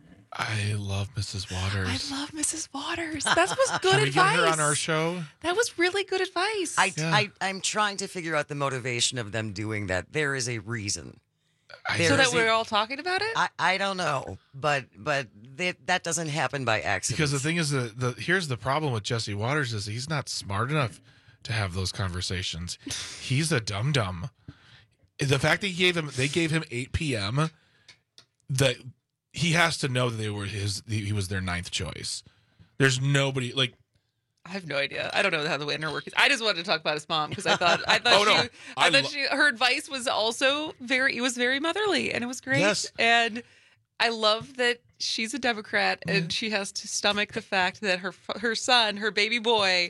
I love Missus Waters. I love Missus Waters. That was good Can we advice. get her on our show? That was really good advice. I, I, I'm trying to figure out the motivation of them doing that. There is a reason. There so that is a- we're all talking about it? I, I don't know, but but that that doesn't happen by accident. Because the thing is, the, the here's the problem with Jesse Waters is he's not smart enough to have those conversations. He's a dum dum. The fact that he gave him, they gave him eight p.m. that he has to know that they were his. He was their ninth choice. There's nobody like. I have no idea. I don't know how the winner works. I just wanted to talk about his mom because I thought I thought Oh, she, no. I, I thought lo- she, her advice was also very. It was very motherly, and it was great. Yes. And I love that she's a Democrat and she has to stomach the fact that her her son, her baby boy,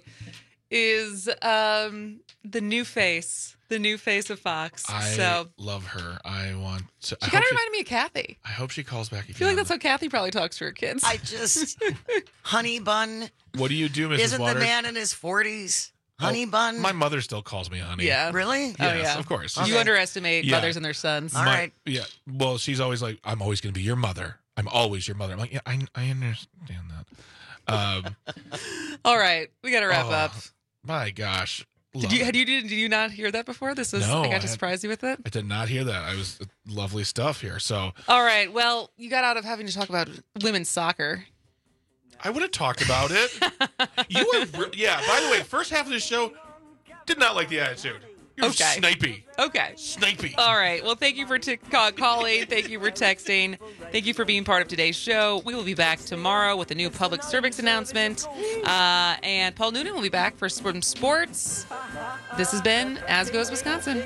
is um, the new face, the new face of Fox. I so love her. I want to. I she hope kind of she, reminded me of Kathy. I hope she calls back. I feel like that's how Kathy probably talks to her kids. I just Honey Bun. What do you do, Missus Isn't Waters? the man in his forties? Oh, Honey Bun. My mother still calls me honey. Yeah. Really? Yes, Oh, yeah. of course. You Okay. underestimate Yeah. mothers and their sons. My- Yeah. Well, she's always like, I'm always going to be your mother. I'm always your mother. I'm like, yeah, I, I understand that. Um, All right, we got to wrap oh, up. My gosh. Did Love you it. had you did, did you not hear that before? This was No, I I got to had- surprise you with it. I did not hear that. I was lovely stuff here. So All right, well, you got out of having to talk about women's soccer. I would have talked about it. You were, re- yeah. By the way, first half of the show did not like the attitude. You're Okay. snipey. Okay. Snipey. All right. Well, thank you for t- ca- calling. Thank you for texting. Thank you for being part of today's show. We will be back tomorrow with a new public service announcement. Uh, and Paul Noonan will be back for some sports. This has been As Goes Wisconsin.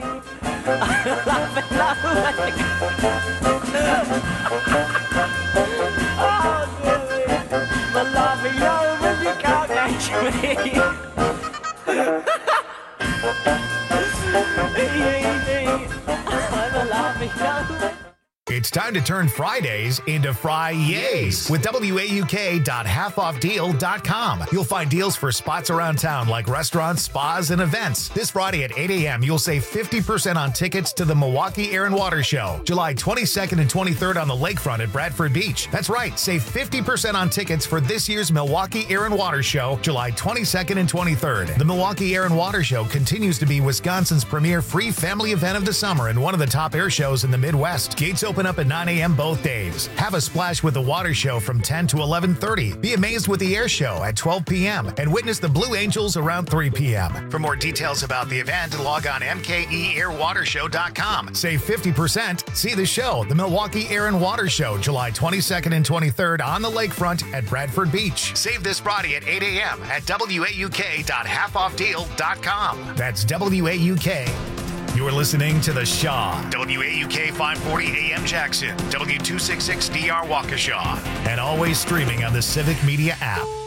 But love me over, you can't catch me. no. It's time to turn Fridays into Fri-Yays with W A U K dot half off deal dot com. You'll find deals for spots around town like restaurants, spas, and events. This Friday at eight a.m., you'll save fifty percent on tickets to the Milwaukee Air and Water Show, July twenty-second and twenty-third on the lakefront at Bradford Beach. That's right, save fifty percent on tickets for this year's Milwaukee Air and Water Show, July twenty-second and twenty-third. The Milwaukee Air and Water Show continues to be Wisconsin's premier free family event of the summer and one of the top air shows in the Midwest. Gates open up at nine a.m. both days. Have a splash with the water show from ten to eleven thirty. Be amazed with the air show at twelve p.m. and witness the Blue Angels around three p.m. For more details about the event, log on M K E air water show dot com. Save fifty percent. See the show, the Milwaukee Air and Water Show, July twenty-second and twenty-third on the lakefront at Bradford Beach. Save this Friday at eight a.m. at W A U K dot half off deal dot com. That's W A U K. You're listening to The Shaw, W A U K five forty A M Jackson, W two sixty-six D R Waukesha, and always streaming on the Civic Media app.